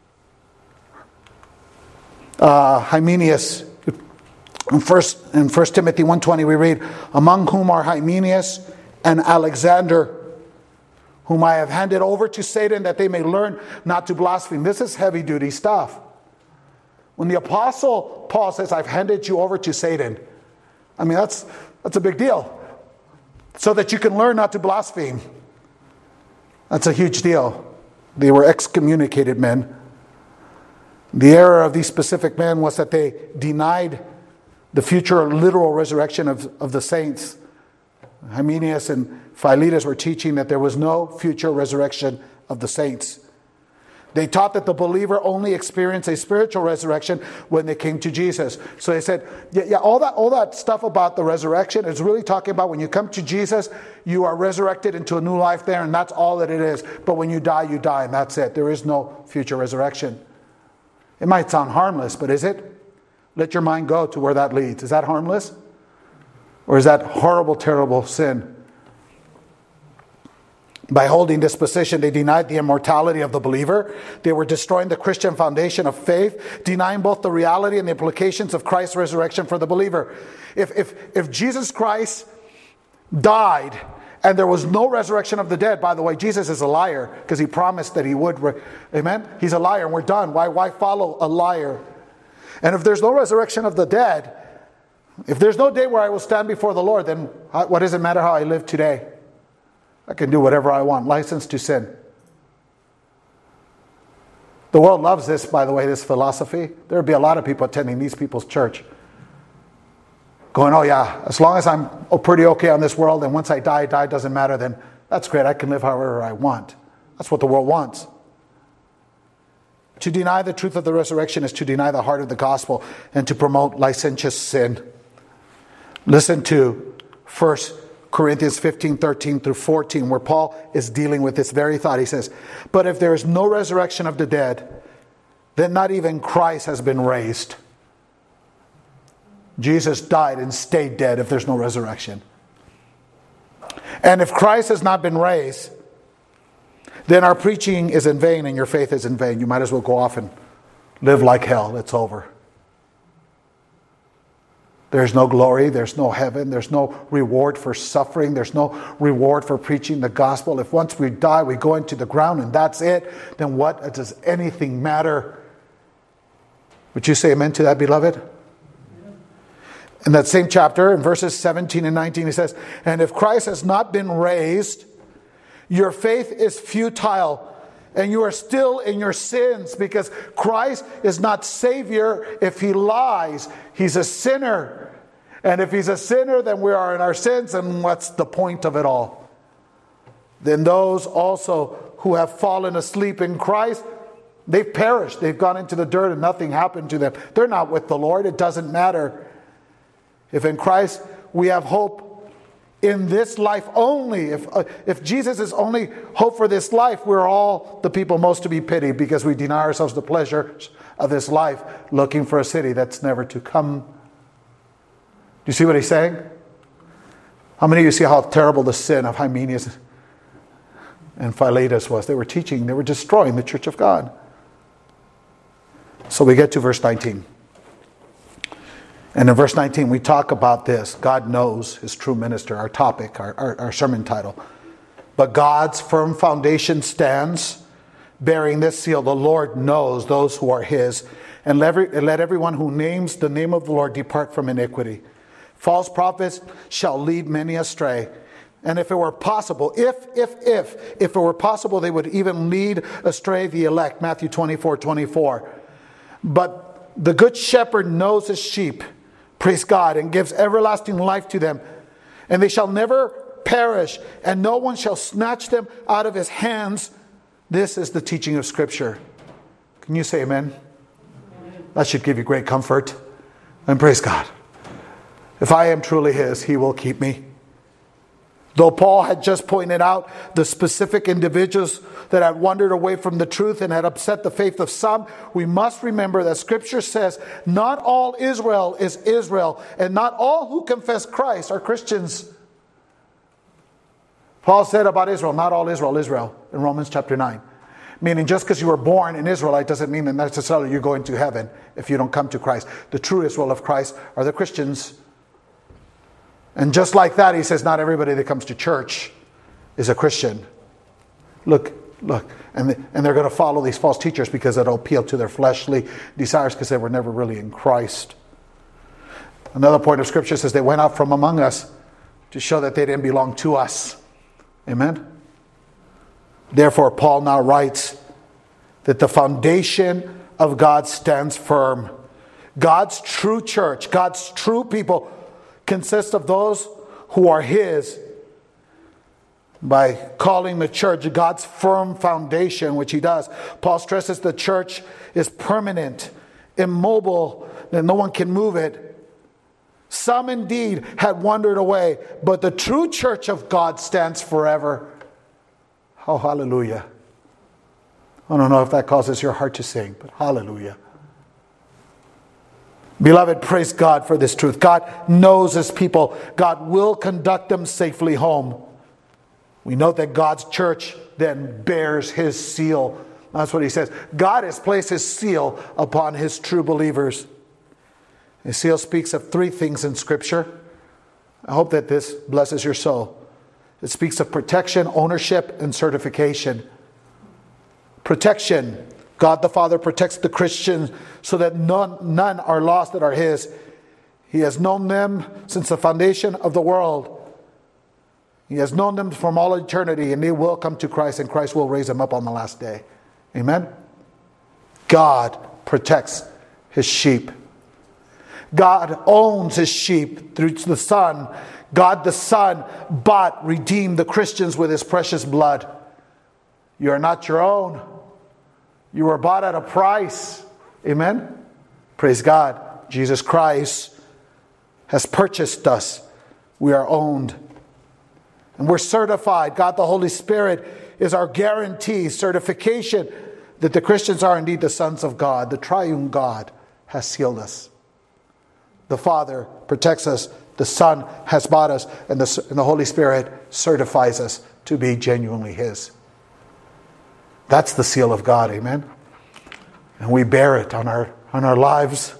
Speaker 1: uh, Hymenaeus. In First in First Timothy one twenty we read, among whom are Hymenaeus and Alexander, whom I have handed over to Satan that they may learn not to blaspheme. This is heavy duty stuff. When the apostle Paul says, I've handed you over to Satan, I mean, that's that's a big deal. So that you can learn not to blaspheme. That's a huge deal. They were excommunicated men. The error of these specific men was that they denied the future literal resurrection of, of the saints. Hymenaeus and Philetus were teaching that there was no future resurrection of the saints. They taught that the believer only experienced a spiritual resurrection when they came to Jesus. So they said, yeah, yeah, all that, all that stuff about the resurrection is really talking about when you come to Jesus, you are resurrected into a new life there, and that's all that it is. But when you die, you die, and that's it. There is no future resurrection. It might sound harmless, but is it? Let your mind go to where that leads. Is that harmless? Or is that horrible, terrible sin? By holding this position, they denied the immortality of the believer. They were destroying the Christian foundation of faith, denying both the reality and the implications of Christ's resurrection for the believer. If, if, if Jesus Christ died and there was no resurrection of the dead, by the way, Jesus is a liar because he promised that he would. Re- Amen? He's a liar and we're done. Why, why follow a liar? And if there's no resurrection of the dead, if there's no day where I will stand before the Lord, then what does it matter how I live today? I can do whatever I want. License to sin. The world loves this, by the way, this philosophy. There would be a lot of people attending these people's church going, oh yeah, as long as I'm pretty okay on this world and once I die, die doesn't matter, then that's great. I can live however I want. That's what the world wants. To deny the truth of the resurrection is to deny the heart of the gospel and to promote licentious sin. Listen to First Corinthians fifteen, thirteen through fourteen, where Paul is dealing with this very thought. He says, but if there is no resurrection of the dead, then not even Christ has been raised. Jesus died and stayed dead if there's no resurrection. And if Christ has not been raised, then our preaching is in vain and your faith is in vain. You might as well go off and live like hell. It's over. There's no glory. There's no heaven. There's no reward for suffering. There's no reward for preaching the gospel. If once we die, we go into the ground and that's it, then what does anything matter? Would you say amen to that, beloved? In that same chapter, in verses seventeen and nineteen, he says, and if Christ has not been raised, your faith is futile, and you are still in your sins, because Christ is not Savior if he lies. He's a sinner. And if he's a sinner, then we are in our sins, and what's the point of it all? Then those also who have fallen asleep in Christ, they've perished. They've gone into the dirt and nothing happened to them. They're not with the Lord. It doesn't matter. If in Christ we have hope in this life only, if uh, if Jesus is only hope for this life, we're all the people most to be pitied, because we deny ourselves the pleasures of this life, looking for a city that's never to come. Do you see what he's saying? How many of you see how terrible the sin of Hymenaeus and Philetus was? They were teaching, they were destroying the church of God. So we get to verse nineteen. And in verse nineteen, we talk about this. God knows his true minister, our topic, our, our, our sermon title. But God's firm foundation stands, bearing this seal: the Lord knows those who are his. And let, every, and let everyone who names the name of the Lord depart from iniquity. False prophets shall lead many astray. And if it were possible, if, if, if, if it were possible, they would even lead astray the elect. Matthew twenty-four, twenty-four. But the good shepherd knows his sheep, praise God, and gives everlasting life to them. And they shall never perish, and no one shall snatch them out of his hands. This is the teaching of Scripture. Can you say amen? Amen. That should give you great comfort. And praise God. If I am truly his, he will keep me. Though Paul had just pointed out the specific individuals that had wandered away from the truth and had upset the faith of some, we must remember that Scripture says not all Israel is Israel, and not all who confess Christ are Christians. Paul said about Israel, not all Israel, Israel, in Romans chapter nine. Meaning just because you were born an Israelite doesn't mean that necessarily you're going to heaven if you don't come to Christ. The true Israel of Christ are the Christians. And just like that, he says not everybody that comes to church is a Christian. Look, look. And, the, and they're going to follow these false teachers because it'll appeal to their fleshly desires, because they were never really in Christ. Another point of Scripture says they went out from among us to show that they didn't belong to us. Amen? Therefore, Paul now writes that the foundation of God stands firm. God's true church, God's true people, consists of those who are his, by calling the church God's firm foundation, which he does. Paul stresses the church is permanent, immobile, that no one can move it. Some indeed had wandered away, but the true church of God stands forever. Oh, hallelujah. I don't know if that causes your heart to sing, but hallelujah. Beloved, praise God for this truth. God knows his people. God will conduct them safely home. We note that God's church then bears his seal. That's what he says. God has placed his seal upon his true believers. His seal speaks of three things in Scripture. I hope that this blesses your soul. It speaks of protection, ownership, and certification. Protection. God the Father protects the Christians so that none, none are lost that are his. He has known them since the foundation of the world. He has known them from all eternity, and they will come to Christ, and Christ will raise them up on the last day. Amen? God protects his sheep. God owns his sheep through the Son. God the Son bought, redeemed the Christians with his precious blood. You are not your own. You were bought at a price. Amen? Praise God. Jesus Christ has purchased us. We are owned. And we're certified. God the Holy Spirit is our guarantee, certification that the Christians are indeed the sons of God. The triune God has sealed us. The Father protects us. The Son has bought us. And the, and the Holy Spirit certifies us to be genuinely his. That's the seal of God, amen? And we bear it on our, on our lives.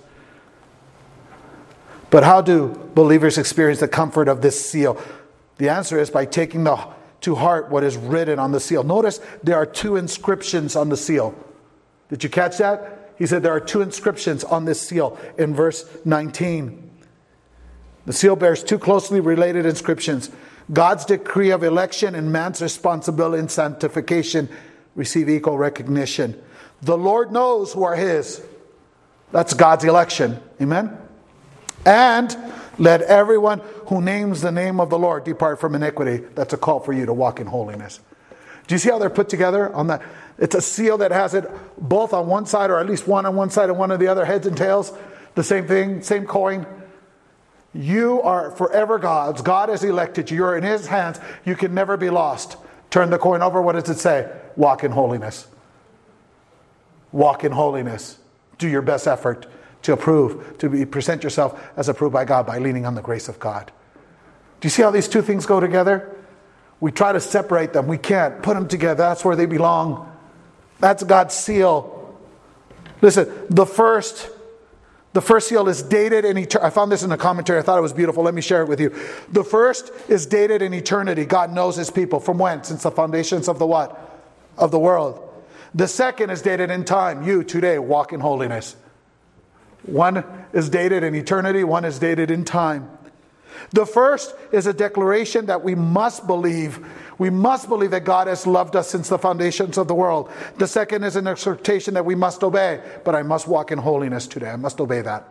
Speaker 1: But how do believers experience the comfort of this seal? The answer is by taking the, to heart what is written on the seal. Notice there are two inscriptions on the seal. Did you catch that? He said there are two inscriptions on this seal in verse nineteen. The seal bears two closely related inscriptions. God's decree of election and man's responsibility in sanctification receive equal recognition. The Lord knows who are his. That's God's election. Amen? And let everyone who names the name of the Lord depart from iniquity. That's a call for you to walk in holiness. Do you see how they're put together on that? It's a seal that has it both on one side, or at least one on one side and one on the other, heads and tails. The same thing, same coin. You are forever God's. God has elected you. You're in his hands. You can never be lost. Turn the coin over. What does it say? Walk in holiness. Walk in holiness. Do your best effort to approve, to be, present yourself as approved by God by leaning on the grace of God. Do you see how these two things go together? We try to separate them. We can't. Put them together. That's where they belong. That's God's seal. Listen, the first, the first seal is dated in eternity. I found this in a commentary. I thought it was beautiful. Let me share it with you. The first is dated in eternity. God knows his people. From when? Since the foundations of the what? Of the world. The second is dated in time. You today walk in holiness. One is dated in eternity. One is dated in time. The first is a declaration that we must believe. We must believe that God has loved us since the foundations of the world. The second is an exhortation that we must obey. But I must walk in holiness today. I must obey that.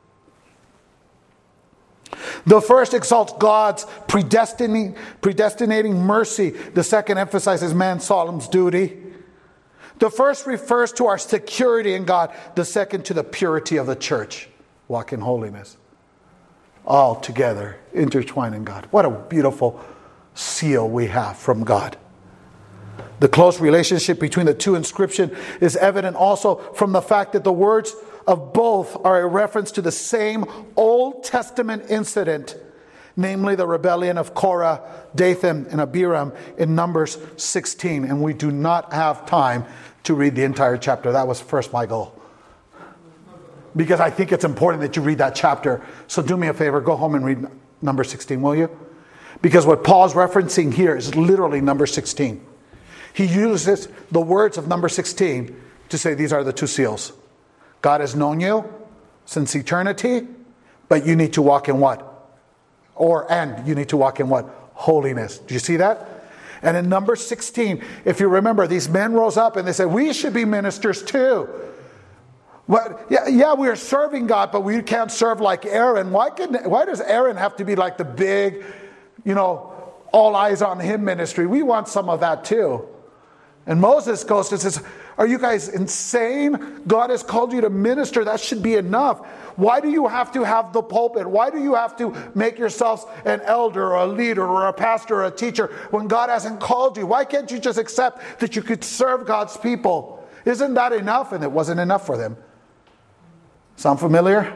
Speaker 1: The first exalts God's predestinating, predestinating mercy. The second emphasizes man's solemn duty. The first refers to our security in God. The second to the purity of the church. Walk in holiness. All together, intertwined in God. What a beautiful seal we have from God. The close relationship between the two inscriptions is evident also from the fact that the words of both are a reference to the same Old Testament incident, namely the rebellion of Korah, Dathan, and Abiram in Numbers sixteen. And we do not have time to read the entire chapter. That was first my goal. Because I think it's important that you read that chapter. So do me a favor, go home and read number sixteen, will you? Because what Paul's referencing here is literally number sixteen. He uses the words of number sixteen to say these are the two seals. God has known you since eternity, but you need to walk in what? Or, and you need to walk in what? Holiness. Do you see that? And in number sixteen, if you remember, these men rose up and they said, we should be ministers too. What, yeah, yeah, we are serving God, but we can't serve like Aaron. Why, can, why does Aaron have to be like the big, you know, all eyes on him ministry? We want some of that too. And Moses goes and says, are you guys insane? God has called you to minister. That should be enough. Why do you have to have the pulpit? Why do you have to make yourselves an elder or a leader or a pastor or a teacher when God hasn't called you? Why can't you just accept that you could serve God's people? Isn't that enough? And it wasn't enough for them. Sound familiar?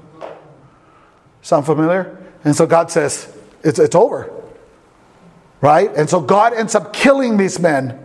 Speaker 1: Sound familiar? And so God says, it's, it's over. Right? And so God ends up killing these men.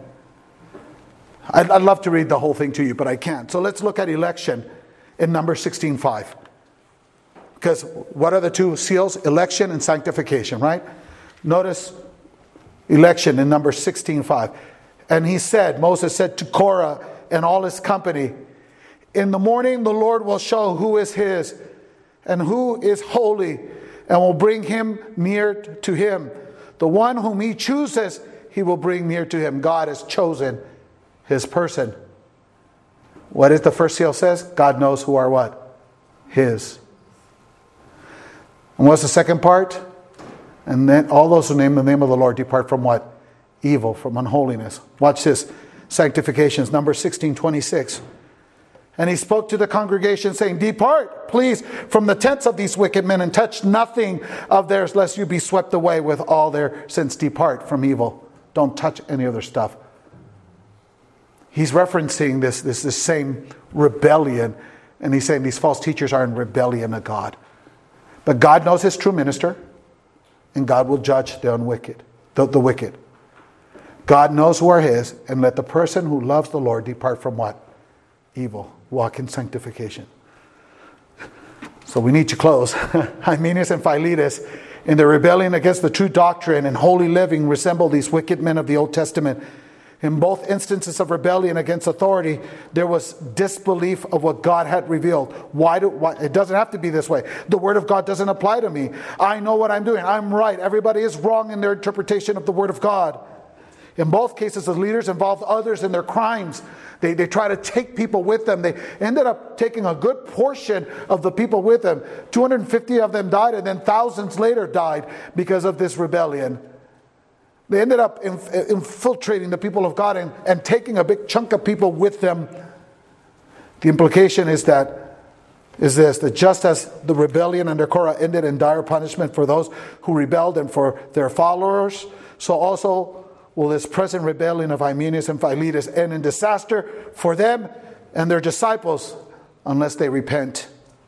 Speaker 1: I'd, I'd love to read the whole thing to you, but I can't. So let's look at election in Numbers sixteen five. Because what are the two seals? Election and sanctification, right? Notice election in Numbers sixteen five. And he said, Moses said to Korah and all his company, in the morning the Lord will show who is his and who is holy, and will bring him near to him. The one whom he chooses, he will bring near to him. God has chosen his person. What is the first seal says? God knows who are what? His. And what's the second part? And then all those who name the name of the Lord depart from what? Evil, from unholiness. Watch this. Sanctifications, number sixteen twenty-six. And he spoke to the congregation saying, depart, please, from the tents of these wicked men and touch nothing of theirs, lest you be swept away with all their sins. Depart from evil. Don't touch any other stuff. He's referencing this, this, this same rebellion. And he's saying these false teachers are in rebellion to God. But God knows his true minister. And God will judge the unwicked, the, the wicked. God knows who are his, and let the person who loves the Lord depart from what? Evil. Walk in sanctification. So we need to close. Hymenaeus and Philetus, in their rebellion against the true doctrine and holy living, resemble these wicked men of the Old Testament. In both instances of rebellion against authority, there was disbelief of what God had revealed. Why do why, it doesn't have to be this way. The Word of God doesn't apply to me. I know what I'm doing. I'm right. Everybody is wrong in their interpretation of the Word of God. In both cases, the leaders involved others in their crimes. They, they try to take people with them. They ended up taking a good portion of the people with them. two hundred fifty of them died, and then thousands later died because of this rebellion. They ended up inf- infiltrating the people of God and, and taking a big chunk of people with them. The implication is that is this, that just as the rebellion under Korah ended in dire punishment for those who rebelled and for their followers, so also will this present rebellion of Hymenaeus and Philetus end in disaster for them and their disciples unless they repent.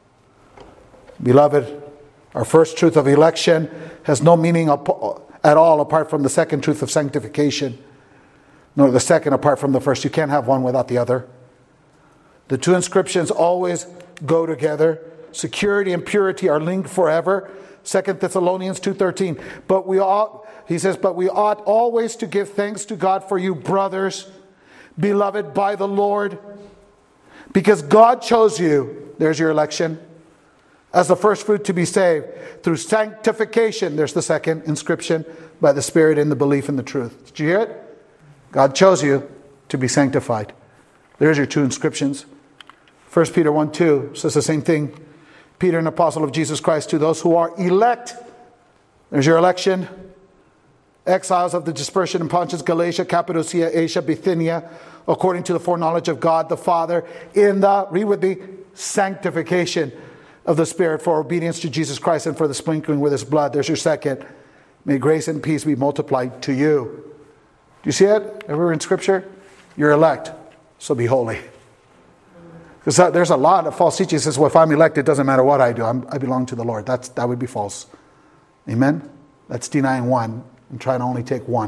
Speaker 1: Beloved, our first truth of election has no meaning at all apart from the second truth of sanctification, nor the second apart from the first. You can't have one without the other. The two inscriptions always go together. Security and purity are linked forever. Second Thessalonians two thirteen. But we ought, he says, but we ought always to give thanks to God for you, brothers, beloved by the Lord, because God chose you, there's your election, as the first fruit to be saved through sanctification. There's the second inscription, by the Spirit in the belief in the truth. Did you hear it? God chose you to be sanctified. There's your two inscriptions. First Peter one two says the same thing. Peter, an apostle of Jesus Christ, to those who are elect. There's your election. Exiles of the dispersion in Pontus, Galatia, Cappadocia, Asia, Bithynia, according to the foreknowledge of God the Father, in the, read with me, sanctification of the Spirit for obedience to Jesus Christ and for the sprinkling with his blood. There's your second. May grace and peace be multiplied to you. Do you see it? Everywhere in Scripture? You're elect, so be holy. Because there's a lot of false teaching that says, well, if I'm elected, it doesn't matter what I do. I'm, I belong to the Lord. That's, that would be false. Amen? That's denying one and trying to only take one.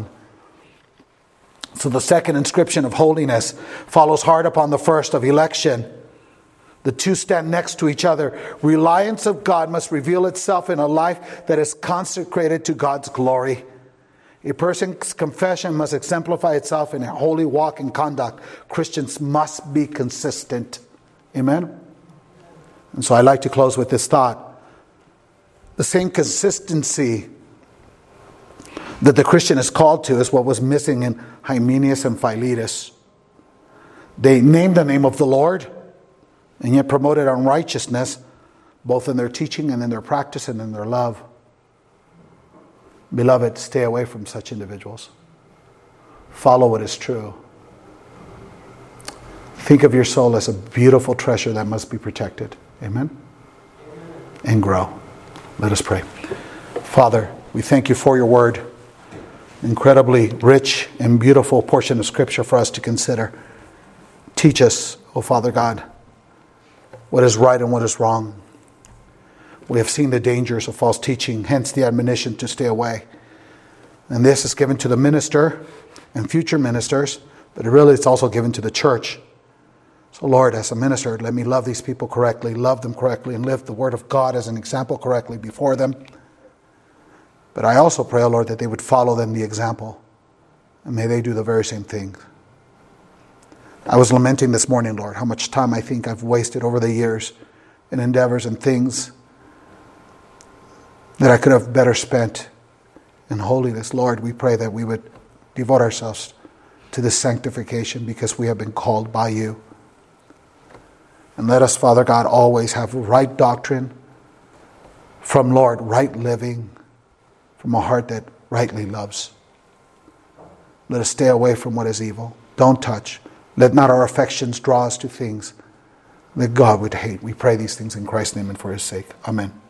Speaker 1: So the second inscription of holiness follows hard upon the first of election. The two stand next to each other. Reliance of God must reveal itself in a life that is consecrated to God's glory. A person's confession must exemplify itself in a holy walk and conduct. Christians must be consistent. Amen? And so I like to close with this thought. The same consistency that the Christian is called to is what was missing in Hymenaeus and Philetus. They named the name of the Lord and yet promoted unrighteousness both in their teaching and in their practice and in their love. Beloved, stay away from such individuals. Follow what is true. Think of your soul as a beautiful treasure that must be protected. Amen? And grow. Let us pray. Father, we thank you for your word. Incredibly rich and beautiful portion of Scripture for us to consider. Teach us, O Father God, what is right and what is wrong. We have seen the dangers of false teaching, hence the admonition to stay away. And this is given to the minister and future ministers, but it really is also given to the church. So Lord, as a minister, let me love these people correctly, love them correctly, and live the word of God as an example correctly before them. But I also pray, O Lord, that they would follow them the example. And may they do the very same thing. I was lamenting this morning, Lord, how much time I think I've wasted over the years in endeavors and things that I could have better spent in holiness. Lord, we pray that we would devote ourselves to this sanctification because we have been called by you. And let us, Father God, always have right doctrine from, Lord, right living, from a heart that rightly loves. Let us stay away from what is evil. Don't touch. Let not our affections draw us to things that God would hate. We pray these things in Christ's name and for his sake. Amen.